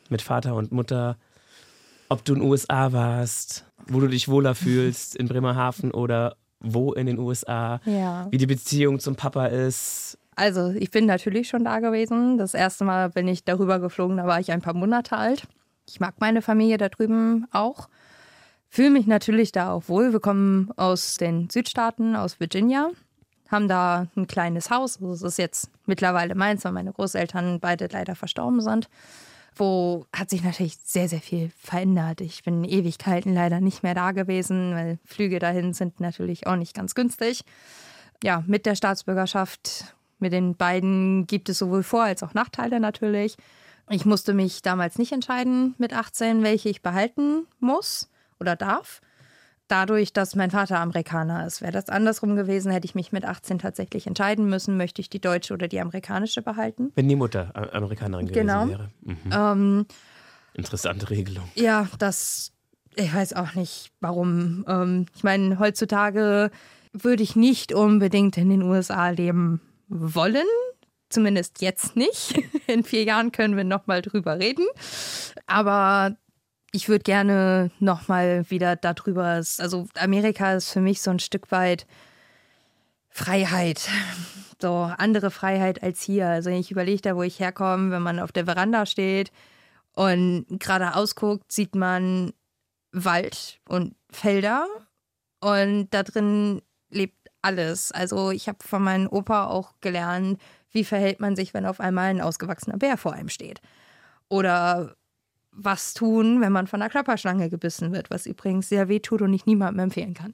mit Vater und Mutter, ob du in den U S A warst, wo du dich wohler fühlst, in Bremerhaven oder wo in den U S A,
ja.
wie die Beziehung zum Papa ist.
Also ich bin natürlich schon da gewesen. Das erste Mal bin ich darüber geflogen, da war ich ein paar Monate alt. Ich mag meine Familie da drüben auch. Fühle mich natürlich da auch wohl. Wir kommen aus den Südstaaten, aus Virginia, haben da ein kleines Haus. Also es ist jetzt mittlerweile meins, weil meine Großeltern beide leider verstorben sind. Wo hat sich natürlich sehr, sehr viel verändert. Ich bin Ewigkeiten leider nicht mehr da gewesen, weil Flüge dahin sind natürlich auch nicht ganz günstig. Ja, mit der Staatsbürgerschaft, mit den beiden gibt es sowohl Vor- als auch Nachteile natürlich. Ich musste mich damals nicht entscheiden mit achtzehn, welche ich behalten muss oder darf. Dadurch, dass mein Vater Amerikaner ist. Wäre das andersrum gewesen, hätte ich mich mit achtzehn tatsächlich entscheiden müssen, möchte ich die deutsche oder die amerikanische behalten.
Wenn die Mutter Amerikanerin gewesen
genau.
wäre. Mhm.
Ähm,
Interessante Regelung.
Ja, das, ich weiß auch nicht, warum. Ähm, ich meine, heutzutage würde ich nicht unbedingt in den U S A leben wollen. Zumindest jetzt nicht. In vier Jahren können wir nochmal drüber reden. Aber ich würde gerne nochmal wieder darüber, also Amerika ist für mich so ein Stück weit Freiheit. So andere Freiheit als hier. Also wenn ich überlege, da wo ich herkomme, wenn man auf der Veranda steht und geradeaus guckt, sieht man Wald und Felder und da drin lebt alles. Also ich habe von meinem Opa auch gelernt, wie verhält man sich, wenn auf einmal ein ausgewachsener Bär vor einem steht. Oder was tun, wenn man von einer Klapperschlange gebissen wird, was übrigens sehr weh tut und ich niemandem empfehlen kann.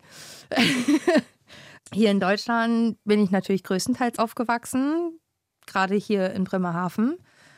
Hier in Deutschland bin ich natürlich größtenteils aufgewachsen, gerade hier in Bremerhaven.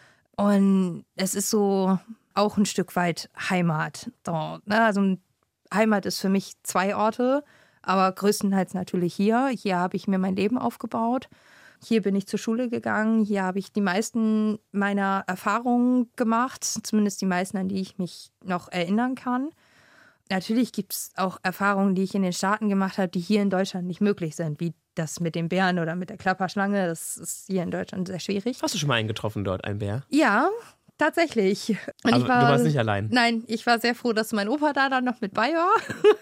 Und es ist so auch ein Stück weit Heimat. So, ne? Also Heimat ist für mich zwei Orte, aber größtenteils natürlich hier. Hier habe ich mir mein Leben aufgebaut. Hier bin ich zur Schule gegangen. Hier habe ich die meisten meiner Erfahrungen gemacht, zumindest die meisten, an die ich mich noch erinnern kann. Natürlich gibt es auch Erfahrungen, die ich in den Staaten gemacht habe, die hier in Deutschland nicht möglich sind, wie das mit dem Bären oder mit der Klapperschlange. Das ist hier in Deutschland sehr schwierig.
Hast du schon mal einen getroffen dort, einen Bär?
Ja, tatsächlich. Und
Aber
ich war,
du warst nicht allein?
Nein, ich war sehr froh, dass mein Opa da dann noch mit bei war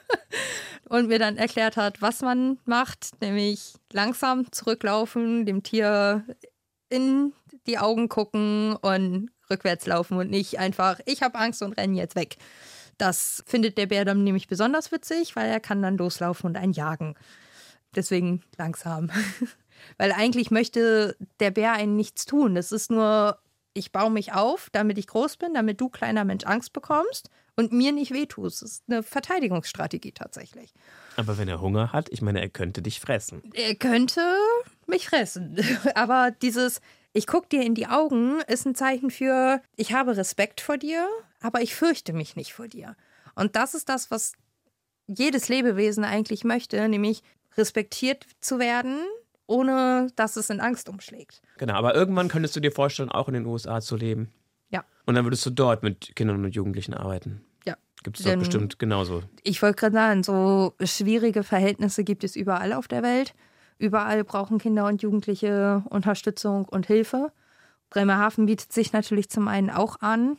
und mir dann erklärt hat, was man macht, nämlich langsam zurücklaufen, dem Tier in die Augen gucken und rückwärts laufen und nicht einfach, ich habe Angst und renne jetzt weg. Das findet der Bär dann nämlich besonders witzig, weil er kann dann loslaufen und einen jagen. Deswegen langsam. Weil eigentlich möchte der Bär einen nichts tun. Das ist nur, ich baue mich auf, damit ich groß bin, damit du, kleiner Mensch, Angst bekommst und mir nicht wehtust. Das ist eine Verteidigungsstrategie tatsächlich.
Aber wenn er Hunger hat, ich meine, er könnte dich fressen.
Er könnte mich fressen. Aber dieses, ich gucke dir in die Augen, ist ein Zeichen für, ich habe Respekt vor dir, aber ich fürchte mich nicht vor dir. Und das ist das, was jedes Lebewesen eigentlich möchte, nämlich respektiert zu werden, ohne dass es in Angst umschlägt.
Genau, aber irgendwann könntest du dir vorstellen, auch in den U S A zu leben.
Ja.
Und dann würdest du dort mit Kindern und Jugendlichen arbeiten.
Ja.
Gibt es doch bestimmt genauso.
Ich wollte gerade sagen, so schwierige Verhältnisse gibt es überall auf der Welt. Überall brauchen Kinder und Jugendliche Unterstützung und Hilfe. Bremerhaven bietet sich natürlich zum einen auch an,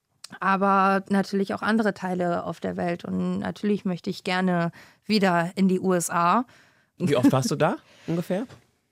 aber natürlich auch andere Teile auf der Welt. Und natürlich möchte ich gerne wieder in die U S A.
Wie oft warst du da ungefähr?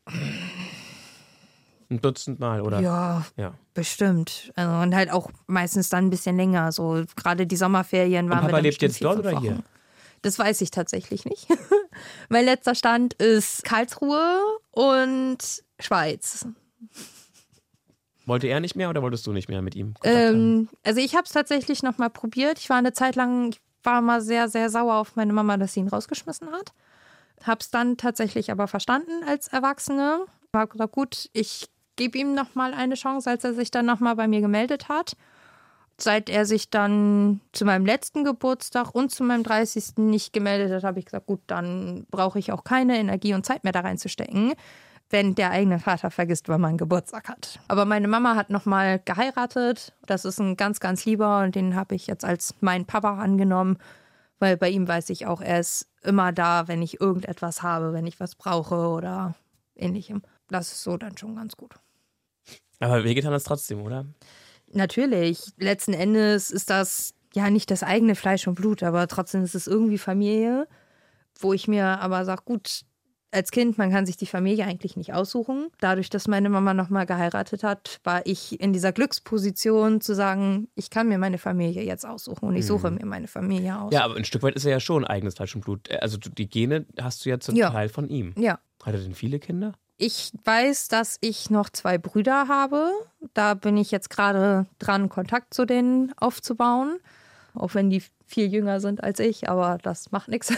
Ein Dutzend Mal, oder?
Ja, ja. Bestimmt. Also, und halt auch meistens dann ein bisschen länger. So gerade die Sommerferien waren
und Papa
wir dann
lebt jetzt dort oder hier?
Das weiß ich tatsächlich nicht. Mein letzter Stand ist Karlsruhe und Schweiz.
Wollte er nicht mehr oder wolltest du nicht mehr mit ihm?
Ähm, also ich habe es tatsächlich noch mal probiert. Ich war eine Zeit lang, ich war mal sehr, sehr sauer auf meine Mama, dass sie ihn rausgeschmissen hat. Habe es dann tatsächlich aber verstanden als Erwachsene. Habe gesagt, gut, ich gebe ihm noch mal eine Chance, als er sich dann noch mal bei mir gemeldet hat. Seit er sich dann zu meinem letzten Geburtstag und zu meinem dreißigsten nicht gemeldet hat, habe ich gesagt, gut, dann brauche ich auch keine Energie und Zeit mehr da reinzustecken, wenn der eigene Vater vergisst, wann man Geburtstag hat. Aber meine Mama hat nochmal geheiratet. Das ist ein ganz, ganz lieber und den habe ich jetzt als meinen Papa angenommen, weil bei ihm weiß ich auch, er ist immer da, wenn ich irgendetwas habe, wenn ich was brauche oder ähnlichem. Das ist so dann schon ganz gut.
Aber wehgetan hat es trotzdem, oder?
Natürlich. Letzten Endes ist das ja nicht das eigene Fleisch und Blut, aber trotzdem ist es irgendwie Familie, wo ich mir aber sage, gut, als Kind, man kann sich die Familie eigentlich nicht aussuchen. Dadurch, dass meine Mama nochmal geheiratet hat, war ich in dieser Glücksposition zu sagen, ich kann mir meine Familie jetzt aussuchen und ich suche mhm. mir meine Familie aus.
Ja, aber ein Stück weit ist er ja schon eigenes Fleisch und Blut. Also die Gene hast du ja zum ja. Teil von ihm.
Ja.
Hat er denn viele Kinder?
Ich weiß, dass ich noch zwei Brüder habe. Da bin ich jetzt gerade dran, Kontakt zu denen aufzubauen. Auch wenn die viel jünger sind als ich, aber das macht nichts.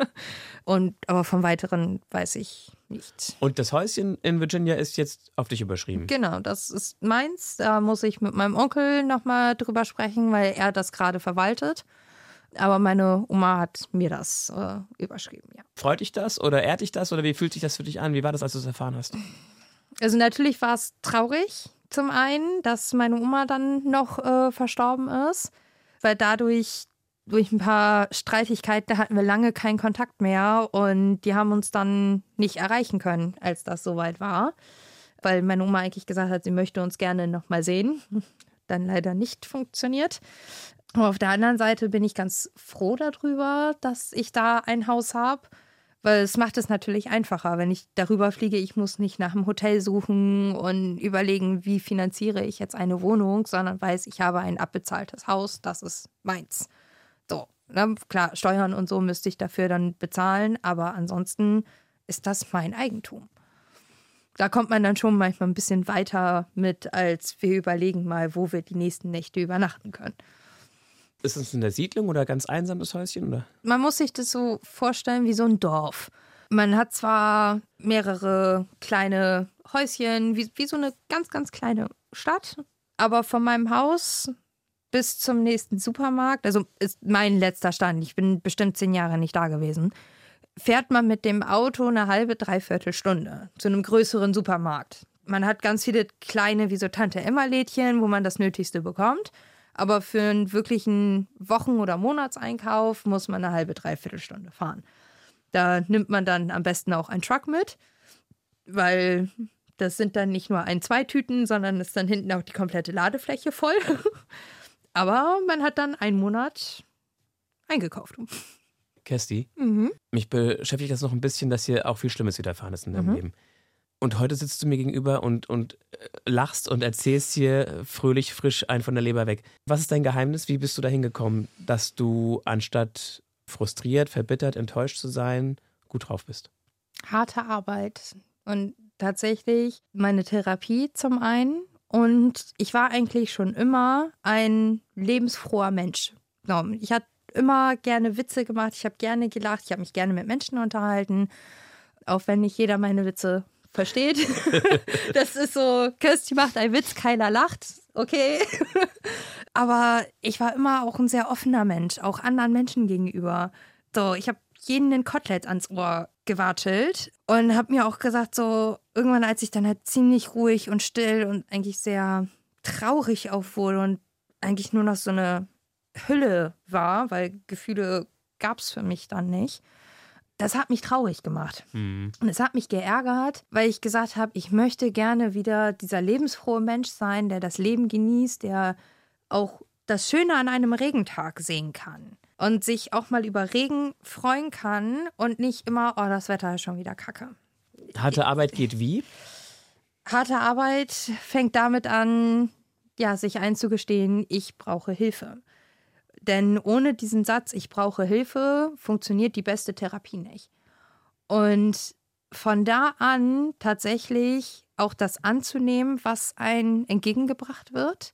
Und aber vom Weiteren weiß ich nicht.
Und das Häuschen in Virginia ist jetzt auf dich überschrieben?
Genau, das ist meins. Da muss ich mit meinem Onkel nochmal drüber sprechen, weil er das gerade verwaltet. Aber meine Oma hat mir das äh, überschrieben, ja.
Freut dich das oder ehrt dich das oder wie fühlt sich das für dich an? Wie war das, als du es erfahren hast?
Also natürlich war es traurig, zum einen, dass meine Oma dann noch äh, verstorben ist, weil dadurch, durch ein paar Streitigkeiten, hatten wir lange keinen Kontakt mehr und die haben uns dann nicht erreichen können, als das soweit war, weil meine Oma eigentlich gesagt hat, sie möchte uns gerne nochmal sehen. Dann leider nicht funktioniert. Aber auf der anderen Seite bin ich ganz froh darüber, dass ich da ein Haus habe, weil es macht es natürlich einfacher, wenn ich darüber fliege. Ich muss nicht nach einem Hotel suchen und überlegen, wie finanziere ich jetzt eine Wohnung, sondern weiß, ich habe ein abbezahltes Haus, das ist meins. So, ne? Klar, Steuern und so müsste ich dafür dann bezahlen, aber ansonsten ist das mein Eigentum. Da kommt man dann schon manchmal ein bisschen weiter mit, als wir überlegen mal, wo wir die nächsten Nächte übernachten können.
Ist es in der Siedlung oder ganz einsames Häuschen? Oder?
Man muss sich das so vorstellen wie so ein Dorf. Man hat zwar mehrere kleine Häuschen, wie, wie so eine ganz, ganz kleine Stadt, aber von meinem Haus bis zum nächsten Supermarkt, also ist mein letzter Stand, ich bin bestimmt zehn Jahre nicht da gewesen, fährt man mit dem Auto eine halbe, dreiviertel Stunde zu einem größeren Supermarkt. Man hat ganz viele kleine, wie so Tante-Emma-Lädchen, wo man das Nötigste bekommt. Aber für einen wirklichen Wochen- oder Monatseinkauf muss man eine halbe, dreiviertel Stunde fahren. Da nimmt man dann am besten auch einen Truck mit, weil das sind dann nicht nur ein, zwei Tüten, sondern ist dann hinten auch die komplette Ladefläche voll. Aber man hat dann einen Monat eingekauft.
Kersti,
mhm.
mich beschäftigt das noch ein bisschen, dass hier auch viel Schlimmes widerfahren ist in deinem
mhm.
Leben. Und heute sitzt du mir gegenüber und, und lachst und erzählst hier fröhlich, frisch ein von der Leber weg. Was ist dein Geheimnis? Wie bist du dahin gekommen, dass du anstatt frustriert, verbittert, enttäuscht zu sein, gut drauf bist?
Harte Arbeit und tatsächlich meine Therapie zum einen. Und ich war eigentlich schon immer ein lebensfroher Mensch. Ich habe immer gerne Witze gemacht, ich habe gerne gelacht, ich habe mich gerne mit Menschen unterhalten, auch wenn nicht jeder meine Witze versteht. Das ist so, Kirsti macht einen Witz, keiner lacht. Okay. Aber ich war immer auch ein sehr offener Mensch, auch anderen Menschen gegenüber. So, ich habe jeden ein Kotelett ans Ohr gewatschelt und habe mir auch gesagt, so irgendwann, als ich dann halt ziemlich ruhig und still und eigentlich sehr traurig auch wurde und eigentlich nur noch so eine Hülle war, weil Gefühle gab es für mich dann nicht. Das hat mich traurig gemacht.
Mhm.
Und es hat mich geärgert, weil ich gesagt habe, ich möchte gerne wieder dieser lebensfrohe Mensch sein, der das Leben genießt, der auch das Schöne an einem Regentag sehen kann. Und sich auch mal über Regen freuen kann und nicht immer, oh, das Wetter ist schon wieder kacke.
Harte Arbeit geht wie?
Harte Arbeit fängt damit an, ja, sich einzugestehen, ich brauche Hilfe. Denn ohne diesen Satz, ich brauche Hilfe, funktioniert die beste Therapie nicht. Und von da an tatsächlich auch das anzunehmen, was einem entgegengebracht wird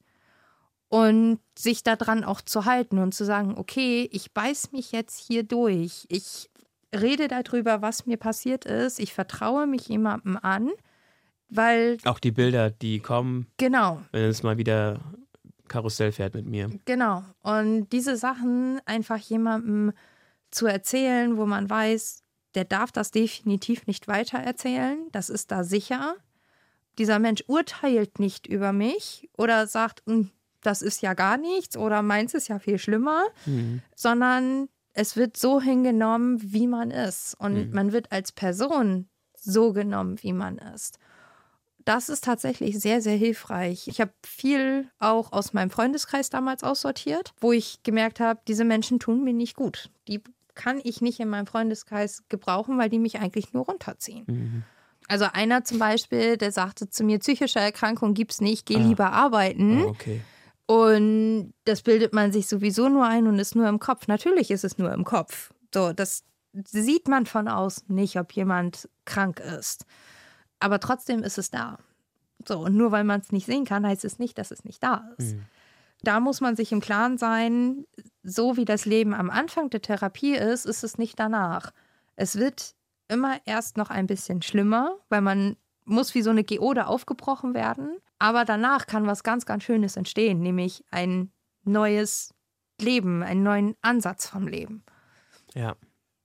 und sich daran auch zu halten und zu sagen, okay, ich beiß mich jetzt hier durch. Ich rede darüber, was mir passiert ist. Ich vertraue mich jemandem an, weil...
Auch die Bilder, die kommen,
genau,
wenn es mal wieder... Karussell fährt mit mir.
Genau. Und diese Sachen einfach jemandem zu erzählen, wo man weiß, der darf das definitiv nicht weitererzählen. Das ist da sicher. Dieser Mensch urteilt nicht über mich oder sagt, das ist ja gar nichts oder meins ist ja viel schlimmer,
mhm.
sondern es wird so hingenommen, wie man ist. Und mhm. man wird als Person so genommen, wie man ist. Das ist tatsächlich sehr, sehr hilfreich. Ich habe viel auch aus meinem Freundeskreis damals aussortiert, wo ich gemerkt habe, diese Menschen tun mir nicht gut. Die kann ich nicht in meinem Freundeskreis gebrauchen, weil die mich eigentlich nur runterziehen. Mhm. Also einer zum Beispiel, der sagte zu mir, psychische Erkrankung gibt's nicht, geh ah. lieber arbeiten.
Oh, okay.
Und das bildet man sich sowieso nur ein und ist nur im Kopf. Natürlich ist es nur im Kopf. So, das sieht man von außen nicht, ob jemand krank ist. Aber trotzdem ist es da. So, und nur weil man es nicht sehen kann, heißt es nicht, dass es nicht da ist. Mhm. Da muss man sich im Klaren sein, so wie das Leben am Anfang der Therapie ist, ist es nicht danach. Es wird immer erst noch ein bisschen schlimmer, weil man muss wie so eine Geode aufgebrochen werden. Aber danach kann was ganz, ganz Schönes entstehen, nämlich ein neues Leben, einen neuen Ansatz vom Leben.
Ja.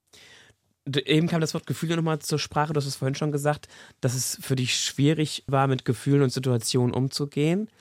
Eben kam das Wort Gefühle nochmal zur Sprache. Du hast es vorhin schon gesagt, dass es für dich schwierig war, mit Gefühlen und Situationen umzugehen.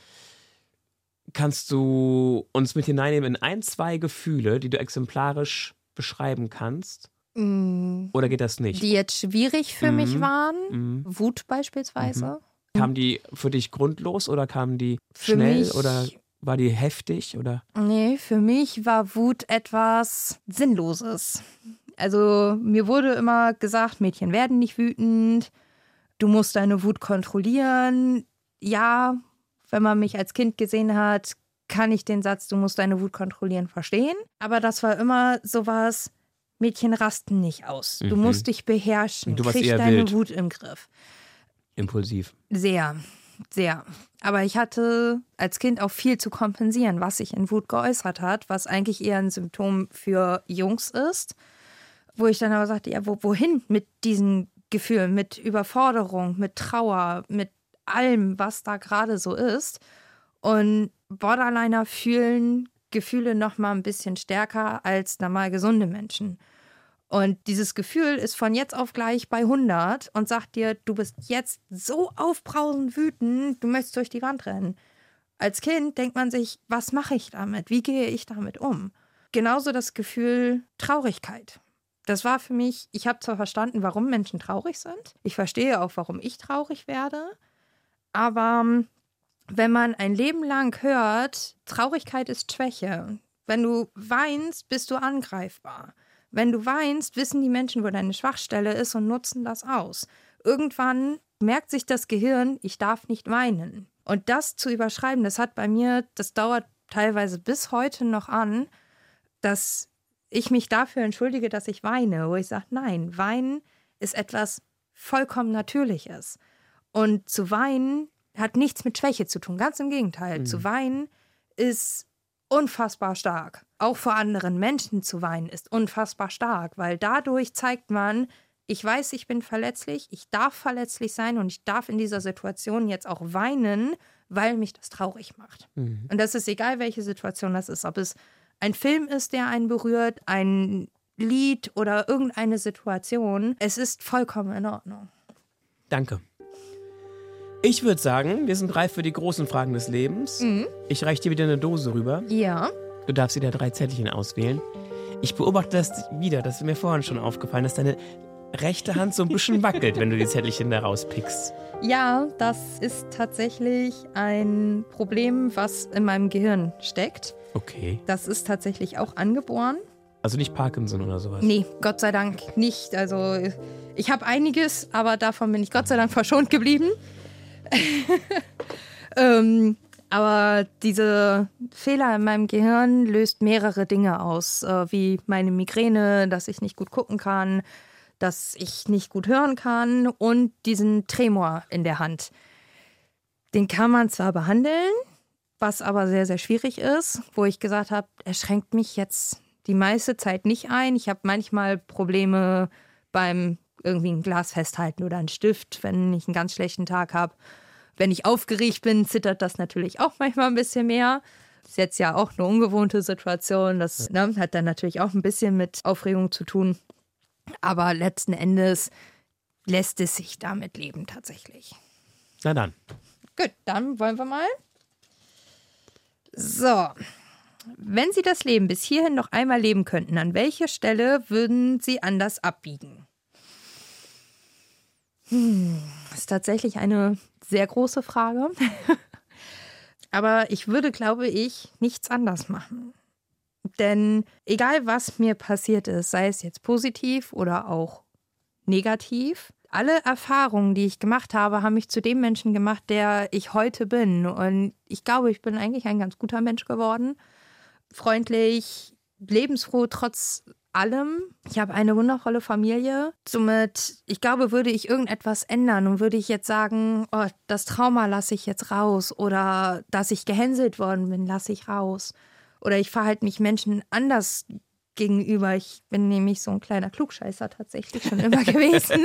Kannst du uns mit hineinnehmen in ein, zwei Gefühle, die du exemplarisch beschreiben kannst? Mm. Oder geht das nicht?
Die jetzt schwierig für mm. mich waren? Mm. Wut beispielsweise.
Mhm. Kamen die für dich grundlos oder kamen die für schnell mich, oder war die heftig? Oder?
Nee, für mich war Wut etwas Sinnloses. Also mir wurde immer gesagt, Mädchen werden nicht wütend, du musst deine Wut kontrollieren. Ja, wenn man mich als Kind gesehen hat, kann ich den Satz, du musst deine Wut kontrollieren, verstehen. Aber das war immer sowas, Mädchen rasten nicht aus. Du mhm. musst dich beherrschen,
du warst
krieg
eher
deine
wild.
Wut im Griff.
Impulsiv.
Sehr, sehr. Aber ich hatte als Kind auch viel zu kompensieren, was sich in Wut geäußert hat, was eigentlich eher ein Symptom für Jungs ist. Wo ich dann aber sagte, ja, wo, wohin mit diesen Gefühlen, mit Überforderung, mit Trauer, mit allem, was da gerade so ist. Und Borderliner fühlen Gefühle noch mal ein bisschen stärker als normal gesunde Menschen. Und dieses Gefühl ist von jetzt auf gleich bei hundert und sagt dir, du bist jetzt so aufbrausend wütend, du möchtest durch die Wand rennen. Als Kind denkt man sich, was mache ich damit? Wie gehe ich damit um? Genauso das Gefühl Traurigkeit. Das war für mich, ich habe zwar verstanden, warum Menschen traurig sind. Ich verstehe auch, warum ich traurig werde. Aber wenn man ein Leben lang hört, Traurigkeit ist Schwäche. Wenn du weinst, bist du angreifbar. Wenn du weinst, wissen die Menschen, wo deine Schwachstelle ist und nutzen das aus. Irgendwann merkt sich das Gehirn, ich darf nicht weinen. Und das zu überschreiben, das hat bei mir, das dauert teilweise bis heute noch an, dass ich mich dafür entschuldige, dass ich weine, wo ich sage, nein, Weinen ist etwas vollkommen Natürliches. Und zu weinen hat nichts mit Schwäche zu tun, ganz im Gegenteil. Mhm. Zu weinen ist unfassbar stark. Auch vor anderen Menschen zu weinen ist unfassbar stark, weil dadurch zeigt man, ich weiß, ich bin verletzlich, ich darf verletzlich sein und ich darf in dieser Situation jetzt auch weinen, weil mich das traurig macht. Mhm. Und das ist egal, welche Situation das ist, ob es ein Film ist, der einen berührt, ein Lied oder irgendeine Situation. Es ist vollkommen in Ordnung.
Danke. Ich würde sagen, wir sind reif für die großen Fragen des Lebens. Mhm. Ich reiche dir wieder eine Dose rüber.
Ja.
Du darfst wieder drei Zettelchen auswählen. Ich beobachte das wieder, das ist mir vorhin schon aufgefallen, dass deine rechte Hand so ein bisschen wackelt, wenn du die Zettelchen da rauspickst.
Ja, das ist tatsächlich ein Problem, was in meinem Gehirn steckt.
Okay.
Das ist tatsächlich auch angeboren.
Also nicht Parkinson oder sowas?
Nee, Gott sei Dank nicht. Also ich habe einiges, aber davon bin ich Gott sei Dank verschont geblieben. ähm, aber diese Fehler in meinem Gehirn löst mehrere Dinge aus, äh, wie meine Migräne, dass ich nicht gut gucken kann, dass ich nicht gut hören kann und diesen Tremor in der Hand. Den kann man zwar behandeln, was aber sehr, sehr schwierig ist, wo ich gesagt habe, er schränkt mich jetzt die meiste Zeit nicht ein. Ich habe manchmal Probleme beim irgendwie ein Glas festhalten oder einen Stift, wenn ich einen ganz schlechten Tag habe. Wenn ich aufgeregt bin, zittert das natürlich auch manchmal ein bisschen mehr. Ist jetzt ja auch eine ungewohnte Situation. Das ne, hat dann natürlich auch ein bisschen mit Aufregung zu tun. Aber letzten Endes lässt es sich damit leben tatsächlich.
Na dann.
Gut, dann wollen wir mal. So, wenn Sie das Leben bis hierhin noch einmal leben könnten, an welcher Stelle würden Sie anders abbiegen? Hm, das ist tatsächlich eine sehr große Frage. Aber ich würde, glaube ich, nichts anders machen. Denn egal, was mir passiert ist, sei es jetzt positiv oder auch negativ, alle Erfahrungen, die ich gemacht habe, haben mich zu dem Menschen gemacht, der ich heute bin. Und ich glaube, ich bin eigentlich ein ganz guter Mensch geworden. Freundlich, lebensfroh trotz allem. Ich habe eine wundervolle Familie. Somit, ich glaube, würde ich irgendetwas ändern und würde ich jetzt sagen, oh, das Trauma lasse ich jetzt raus oder dass ich gehänselt worden bin, lasse ich raus. Oder ich verhalte mich Menschen anders gegenüber. Ich bin nämlich so ein kleiner Klugscheißer tatsächlich schon immer gewesen.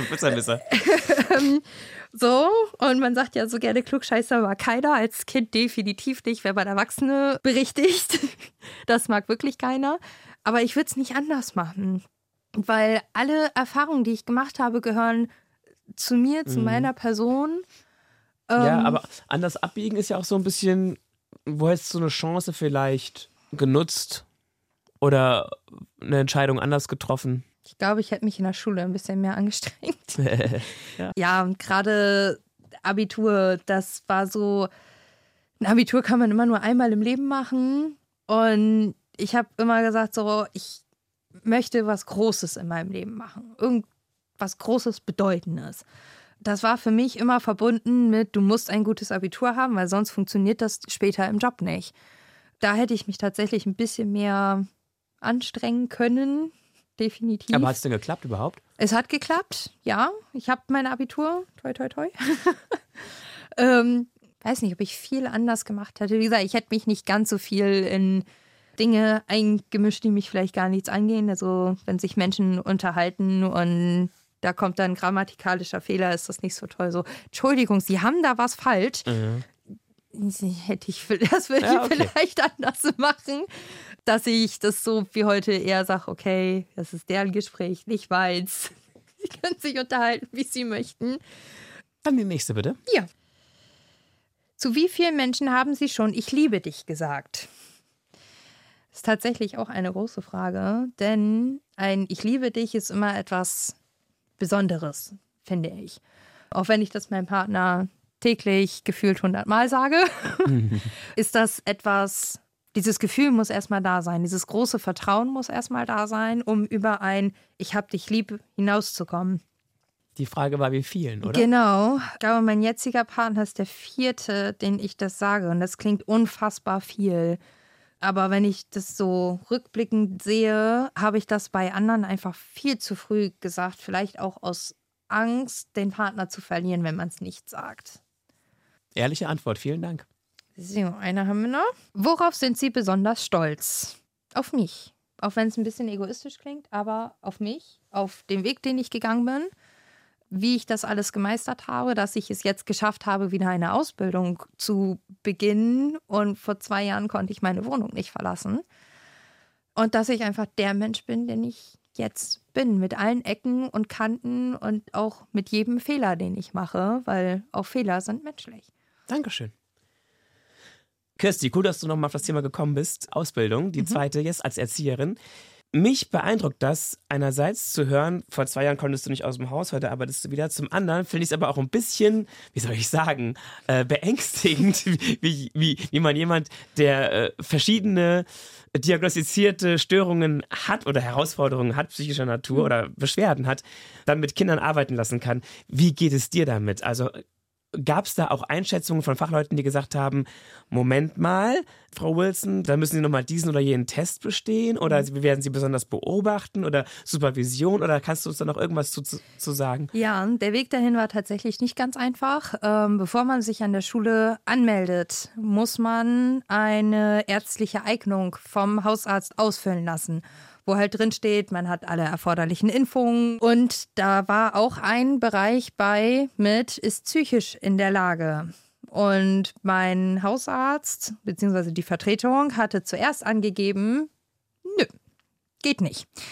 So, und man sagt ja so gerne, Klugscheißer war keiner, als Kind definitiv nicht, wer bei Erwachsenen berichtigt. Das mag wirklich keiner. Aber ich würde es nicht anders machen, weil alle Erfahrungen, die ich gemacht habe, gehören zu mir, zu mhm. meiner Person.
Ähm, ja, aber anders abbiegen ist ja auch so ein bisschen, wo hättest du eine Chance vielleicht genutzt oder eine Entscheidung anders getroffen?
Ich glaube, ich hätte mich in der Schule ein bisschen mehr angestrengt. ja. ja, und gerade Abitur, das war so, ein Abitur kann man immer nur einmal im Leben machen und ich habe immer gesagt, so, ich möchte was Großes in meinem Leben machen. Irgendwas Großes, Bedeutendes. Das war für mich immer verbunden mit, du musst ein gutes Abitur haben, weil sonst funktioniert das später im Job nicht. Da hätte ich mich tatsächlich ein bisschen mehr anstrengen können, definitiv.
Aber hat es denn geklappt überhaupt?
Es hat geklappt, ja. Ich habe mein Abitur, toi, toi, toi. ähm, weiß nicht, ob ich viel anders gemacht hätte. Wie gesagt, ich hätte mich nicht ganz so viel in Dinge eingemischt, die mich vielleicht gar nichts angehen. Also wenn sich Menschen unterhalten und da kommt dann grammatikalischer Fehler, ist das nicht so toll. So, Entschuldigung, Sie haben da was falsch. Mhm. Hätte ich, das würde ja, okay. ich vielleicht anders machen, dass ich das so wie heute eher sage, okay, das ist deren Gespräch, nicht meins. Sie können sich unterhalten, wie Sie möchten.
Dann die nächste, bitte.
Ja. Zu wie vielen Menschen haben Sie schon "Ich liebe dich" gesagt? Das ist tatsächlich auch eine große Frage, denn ein "Ich liebe dich" ist immer etwas Besonderes, finde ich. Auch wenn ich das meinem Partner täglich gefühlt hundertmal sage, ist das etwas, dieses Gefühl muss erstmal da sein, dieses große Vertrauen muss erstmal da sein, um über ein "Ich hab dich lieb" hinauszukommen.
Die Frage war, wie vielen, oder?
Genau. Ich glaube, mein jetziger Partner ist der vierte, den ich das sage. Und das klingt unfassbar viel. Aber wenn ich das so rückblickend sehe, habe ich das bei anderen einfach viel zu früh gesagt. Vielleicht auch aus Angst, den Partner zu verlieren, wenn man es nicht sagt.
Ehrliche Antwort, vielen Dank.
So, eine haben wir noch. Worauf sind Sie besonders stolz? Auf mich. Auch wenn es ein bisschen egoistisch klingt, aber auf mich, auf den Weg, den ich gegangen bin, wie ich das alles gemeistert habe, dass ich es jetzt geschafft habe, wieder eine Ausbildung zu beginnen. Und vor zwei Jahren konnte ich meine Wohnung nicht verlassen. Und dass ich einfach der Mensch bin, den ich jetzt bin, mit allen Ecken und Kanten und auch mit jedem Fehler, den ich mache, weil auch Fehler sind menschlich.
Dankeschön. Kirsti, cool, dass du nochmal auf das Thema gekommen bist. Ausbildung, die mhm. zweite jetzt als Erzieherin. Mich beeindruckt das einerseits zu hören, vor zwei Jahren konntest du nicht aus dem Haus, heute arbeitest du wieder. Zum anderen finde ich es aber auch ein bisschen, wie soll ich sagen, äh, beängstigend, wie, wie, wie man jemand, der äh, verschiedene diagnostizierte Störungen hat oder Herausforderungen hat, psychischer Natur mhm. oder Beschwerden hat, dann mit Kindern arbeiten lassen kann. Wie geht es dir damit? Also gab es da auch Einschätzungen von Fachleuten, die gesagt haben, Moment mal, Frau Wilson, da müssen Sie nochmal diesen oder jenen Test bestehen oder wir werden Sie besonders beobachten oder Supervision oder kannst du uns da noch irgendwas zu, zu, zu sagen?
Ja, der Weg dahin war tatsächlich nicht ganz einfach. Ähm, bevor man sich an der Schule anmeldet, muss man eine ärztliche Eignung vom Hausarzt ausfüllen lassen, wo halt drin steht, man hat alle erforderlichen Impfungen. Und da war auch ein Bereich bei mit, ist psychisch in der Lage. Und mein Hausarzt, beziehungsweise die Vertretung, hatte zuerst angegeben, nö, geht nicht.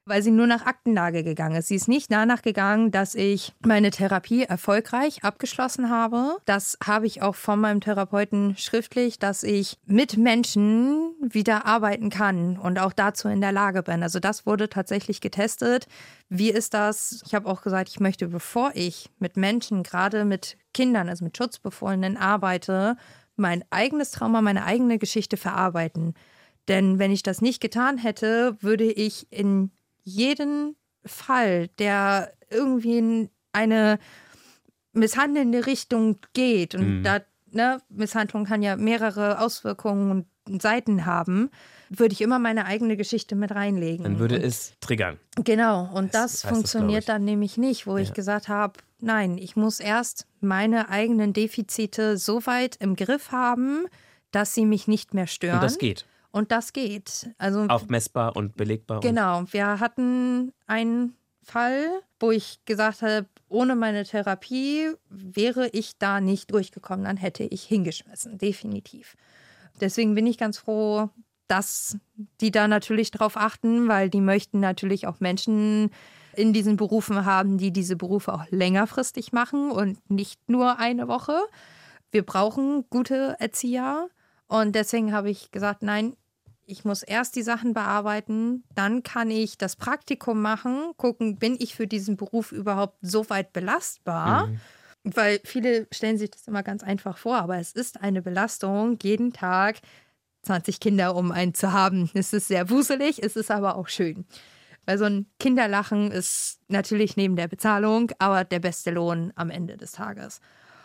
weil sie nur nach Aktenlage gegangen ist. Sie ist nicht danach gegangen, dass ich meine Therapie erfolgreich abgeschlossen habe. Das habe ich auch von meinem Therapeuten schriftlich, dass ich mit Menschen wieder arbeiten kann und auch dazu in der Lage bin. Also das wurde tatsächlich getestet. Wie ist das? Ich habe auch gesagt, ich möchte, bevor ich mit Menschen, gerade mit Kindern, also mit Schutzbefohlenen arbeite, mein eigenes Trauma, meine eigene Geschichte verarbeiten. Denn wenn ich das nicht getan hätte, würde ich in jeden Fall, der irgendwie in eine misshandelnde Richtung geht, und mhm. da, ne, Misshandlung kann ja mehrere Auswirkungen und Seiten haben, würde ich immer meine eigene Geschichte mit reinlegen.
Dann würde
und,
es triggern.
Genau, und das, das funktioniert das, dann nämlich nicht, wo ja. ich gesagt habe, nein, ich muss erst meine eigenen Defizite so weit im Griff haben, dass sie mich nicht mehr stören.
Und das geht.
Und das geht. Also,
auch messbar und belegbar.
Genau. Und wir hatten einen Fall, wo ich gesagt habe, ohne meine Therapie wäre ich da nicht durchgekommen. Dann hätte ich hingeschmissen, definitiv. Deswegen bin ich ganz froh, dass die da natürlich drauf achten, weil die möchten natürlich auch Menschen in diesen Berufen haben, die diese Berufe auch längerfristig machen und nicht nur eine Woche. Wir brauchen gute Erzieher. Und deswegen habe ich gesagt, nein, ich muss erst die Sachen bearbeiten, dann kann ich das Praktikum machen, gucken, bin ich für diesen Beruf überhaupt so weit belastbar? Mhm. Weil viele stellen sich das immer ganz einfach vor, aber es ist eine Belastung, jeden Tag zwanzig Kinder um einen zu haben. Es ist sehr wuselig, es ist aber auch schön. Weil so ein Kinderlachen ist natürlich neben der Bezahlung, aber der beste Lohn am Ende des Tages.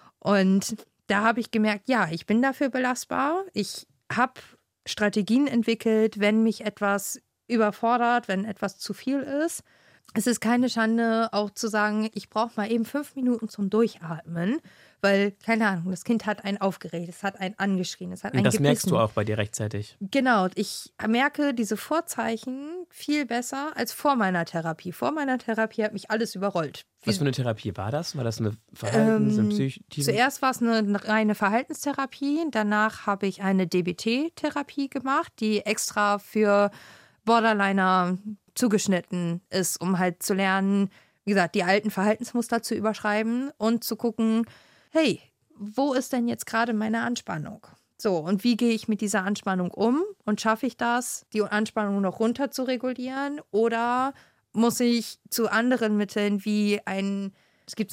Und da habe ich gemerkt, ja, ich bin dafür belastbar. Ich habe Strategien entwickelt, wenn mich etwas überfordert, wenn etwas zu viel ist. Es ist keine Schande, auch zu sagen, ich brauche mal eben fünf Minuten zum Durchatmen, weil, keine Ahnung, das Kind hat einen aufgeregt, es hat einen angeschrien, es hat einen
das
gebissen.
Merkst du auch bei dir rechtzeitig.
Genau, ich merke diese Vorzeichen viel besser als vor meiner Therapie. Vor meiner Therapie hat mich alles überrollt.
Was für eine Therapie war das? War das eine Verhaltens-,
ähm,
eine Psych-
Zuerst war es eine reine Verhaltenstherapie, danach habe ich eine D B T-Therapie gemacht, die extra für Borderliner zugeschnitten ist, um halt zu lernen, wie gesagt, die alten Verhaltensmuster zu überschreiben und zu gucken, hey, wo ist denn jetzt gerade meine Anspannung? So, und wie gehe ich mit dieser Anspannung um? Und schaffe ich das, die Anspannung noch runter zu regulieren? Oder muss ich zu anderen Mitteln wie ein, es gibt so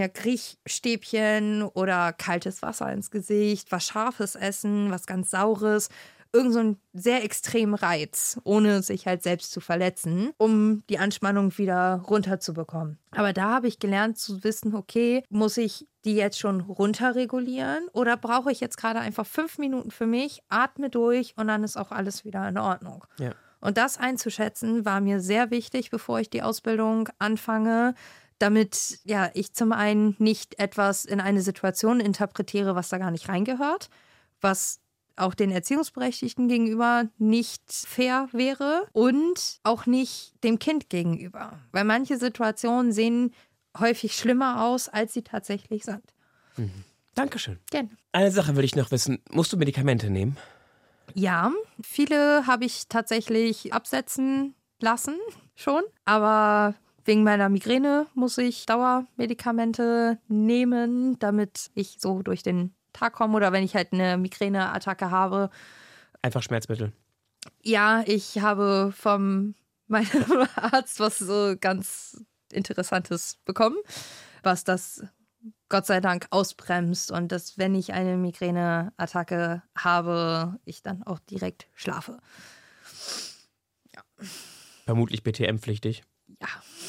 Ammoniak-Riechstäbchen oder kaltes Wasser ins Gesicht, was Scharfes essen, was ganz Saures, irgend so einen sehr extremen Reiz, ohne sich halt selbst zu verletzen, um die Anspannung wieder runterzubekommen. Aber da habe ich gelernt zu wissen, okay, muss ich die jetzt schon runterregulieren oder brauche ich jetzt gerade einfach fünf Minuten für mich, atme durch und dann ist auch alles wieder in Ordnung.
Ja.
Und das einzuschätzen war mir sehr wichtig, bevor ich die Ausbildung anfange, damit ja ich zum einen nicht etwas in eine Situation interpretiere, was da gar nicht reingehört, was auch den Erziehungsberechtigten gegenüber nicht fair wäre und auch nicht dem Kind gegenüber. Weil manche Situationen sehen häufig schlimmer aus, als sie tatsächlich sind.
Mhm. Dankeschön.
Gerne.
Eine Sache will ich noch wissen. Musst du Medikamente nehmen?
Ja, viele habe ich tatsächlich absetzen lassen schon. Aber wegen meiner Migräne muss ich Dauermedikamente nehmen, damit ich so durch den Tag komme oder wenn ich halt eine Migräneattacke habe.
Einfach Schmerzmittel?
Ja, ich habe vom meinem Arzt was so ganz Interessantes bekommen, was das Gott sei Dank ausbremst und dass, wenn ich eine Migräneattacke habe, ich dann auch direkt schlafe. Ja.
Vermutlich B T M-pflichtig?
Ja.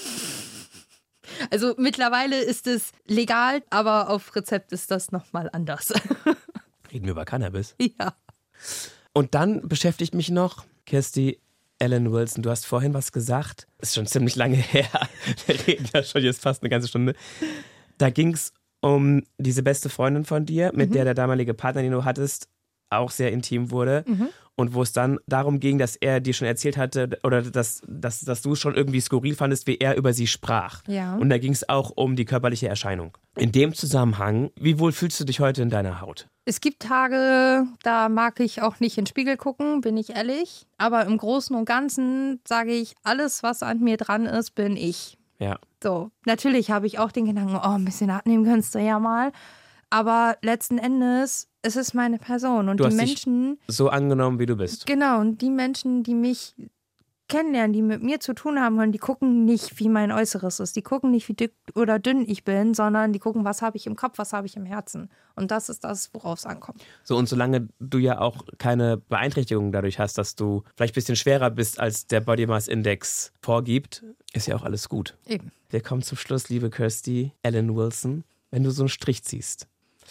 Also mittlerweile ist es legal, aber auf Rezept ist das nochmal anders.
Reden wir über Cannabis?
Ja.
Und dann beschäftigt mich noch, Kirsty Ellen Wilson, du hast vorhin was gesagt, ist schon ziemlich lange her, wir reden ja schon jetzt fast eine ganze Stunde. Da ging es um diese beste Freundin von dir, mit mhm. der der damalige Partner, den du hattest, auch sehr intim wurde. Mhm. Und wo es dann darum ging, dass er dir schon erzählt hatte oder dass, dass, dass du schon irgendwie skurril fandest, wie er über sie sprach.
Ja.
Und da ging es auch um die körperliche Erscheinung. In dem Zusammenhang, wie wohl fühlst du dich heute in deiner Haut?
Es gibt Tage, da mag ich auch nicht in den Spiegel gucken, bin ich ehrlich. Aber im Großen und Ganzen sage ich, alles, was an mir dran ist, bin ich.
Ja.
So, natürlich habe ich auch den Gedanken, oh, ein bisschen abnehmen könntest du ja mal. Aber letzten Endes, es ist meine Person. Und
du
die
hast
Menschen.
Dich so angenommen, wie du bist.
Genau, und die Menschen, die mich kennenlernen, die mit mir zu tun haben wollen, die gucken nicht, wie mein Äußeres ist. Die gucken nicht, wie dick oder dünn ich bin, sondern die gucken, was habe ich im Kopf, was habe ich im Herzen. Und das ist das, worauf es ankommt.
So, und solange du ja auch keine Beeinträchtigung dadurch hast, dass du vielleicht ein bisschen schwerer bist, als der Body Mass Index vorgibt, ist ja auch alles gut.
Eben.
Wir kommen zum Schluss, liebe Kirsty, Ellen Wilson, wenn du so einen Strich ziehst.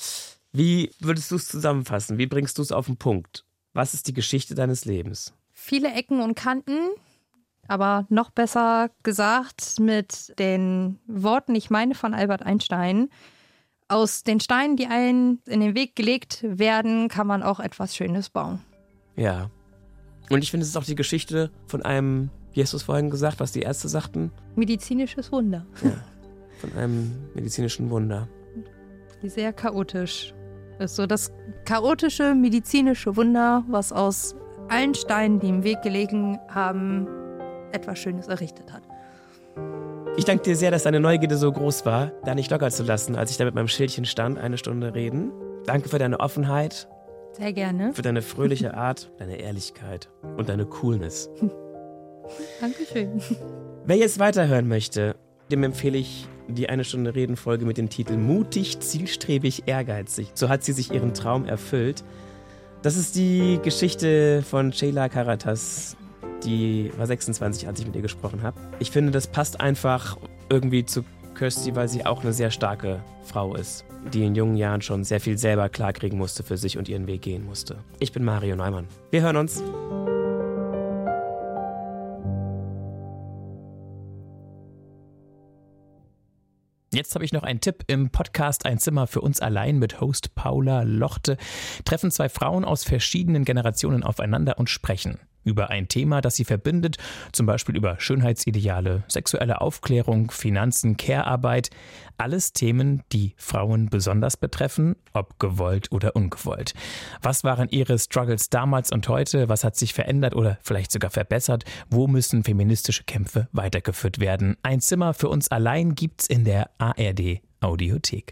Wie würdest du es zusammenfassen? Wie bringst du es auf den Punkt? Was ist die Geschichte deines Lebens?
Viele Ecken und Kanten, aber noch besser gesagt mit den Worten, ich meine von Albert Einstein, aus den Steinen, die einen in den Weg gelegt werden, kann man auch etwas Schönes bauen.
Ja. Und ich finde, es ist auch die Geschichte von einem, wie hast du es vorhin gesagt, was die Ärzte sagten?
Medizinisches Wunder.
Ja, von einem medizinischen Wunder.
Sehr chaotisch. Das ist so das chaotische medizinische Wunder, was aus allen Steinen, die im Weg gelegen haben, etwas Schönes errichtet hat.
Ich danke dir sehr, dass deine Neugierde so groß war, da nicht locker zu lassen, als ich da mit meinem Schildchen stand, eine Stunde reden. Danke für deine Offenheit.
Sehr gerne.
Für deine fröhliche Art, deine Ehrlichkeit und deine Coolness.
Dankeschön.
Wer jetzt weiterhören möchte, dem empfehle ich die eine Stunde Reden-Folge mit dem Titel Mutig, zielstrebig, ehrgeizig. So hat sie sich ihren Traum erfüllt. Das ist die Geschichte von Ceyla Karatas, die war sechsundzwanzig, als ich mit ihr gesprochen habe. Ich finde, das passt einfach irgendwie zu Kirsty, weil sie auch eine sehr starke Frau ist, die in jungen Jahren schon sehr viel selber klarkriegen musste für sich und ihren Weg gehen musste. Ich bin Mario Neumann. Wir hören uns.
Jetzt habe ich noch einen Tipp. Im Podcast Ein Zimmer für uns allein mit Host Paula Lochte treffen zwei Frauen aus verschiedenen Generationen aufeinander und sprechen über ein Thema, das sie verbindet, zum Beispiel über Schönheitsideale, sexuelle Aufklärung, Finanzen, Care-Arbeit. Alles Themen, die Frauen besonders betreffen, ob gewollt oder ungewollt. Was waren ihre Struggles damals und heute? Was hat sich verändert oder vielleicht sogar verbessert? Wo müssen feministische Kämpfe weitergeführt werden? Ein Zimmer für uns allein gibt's in der A R D Audiothek.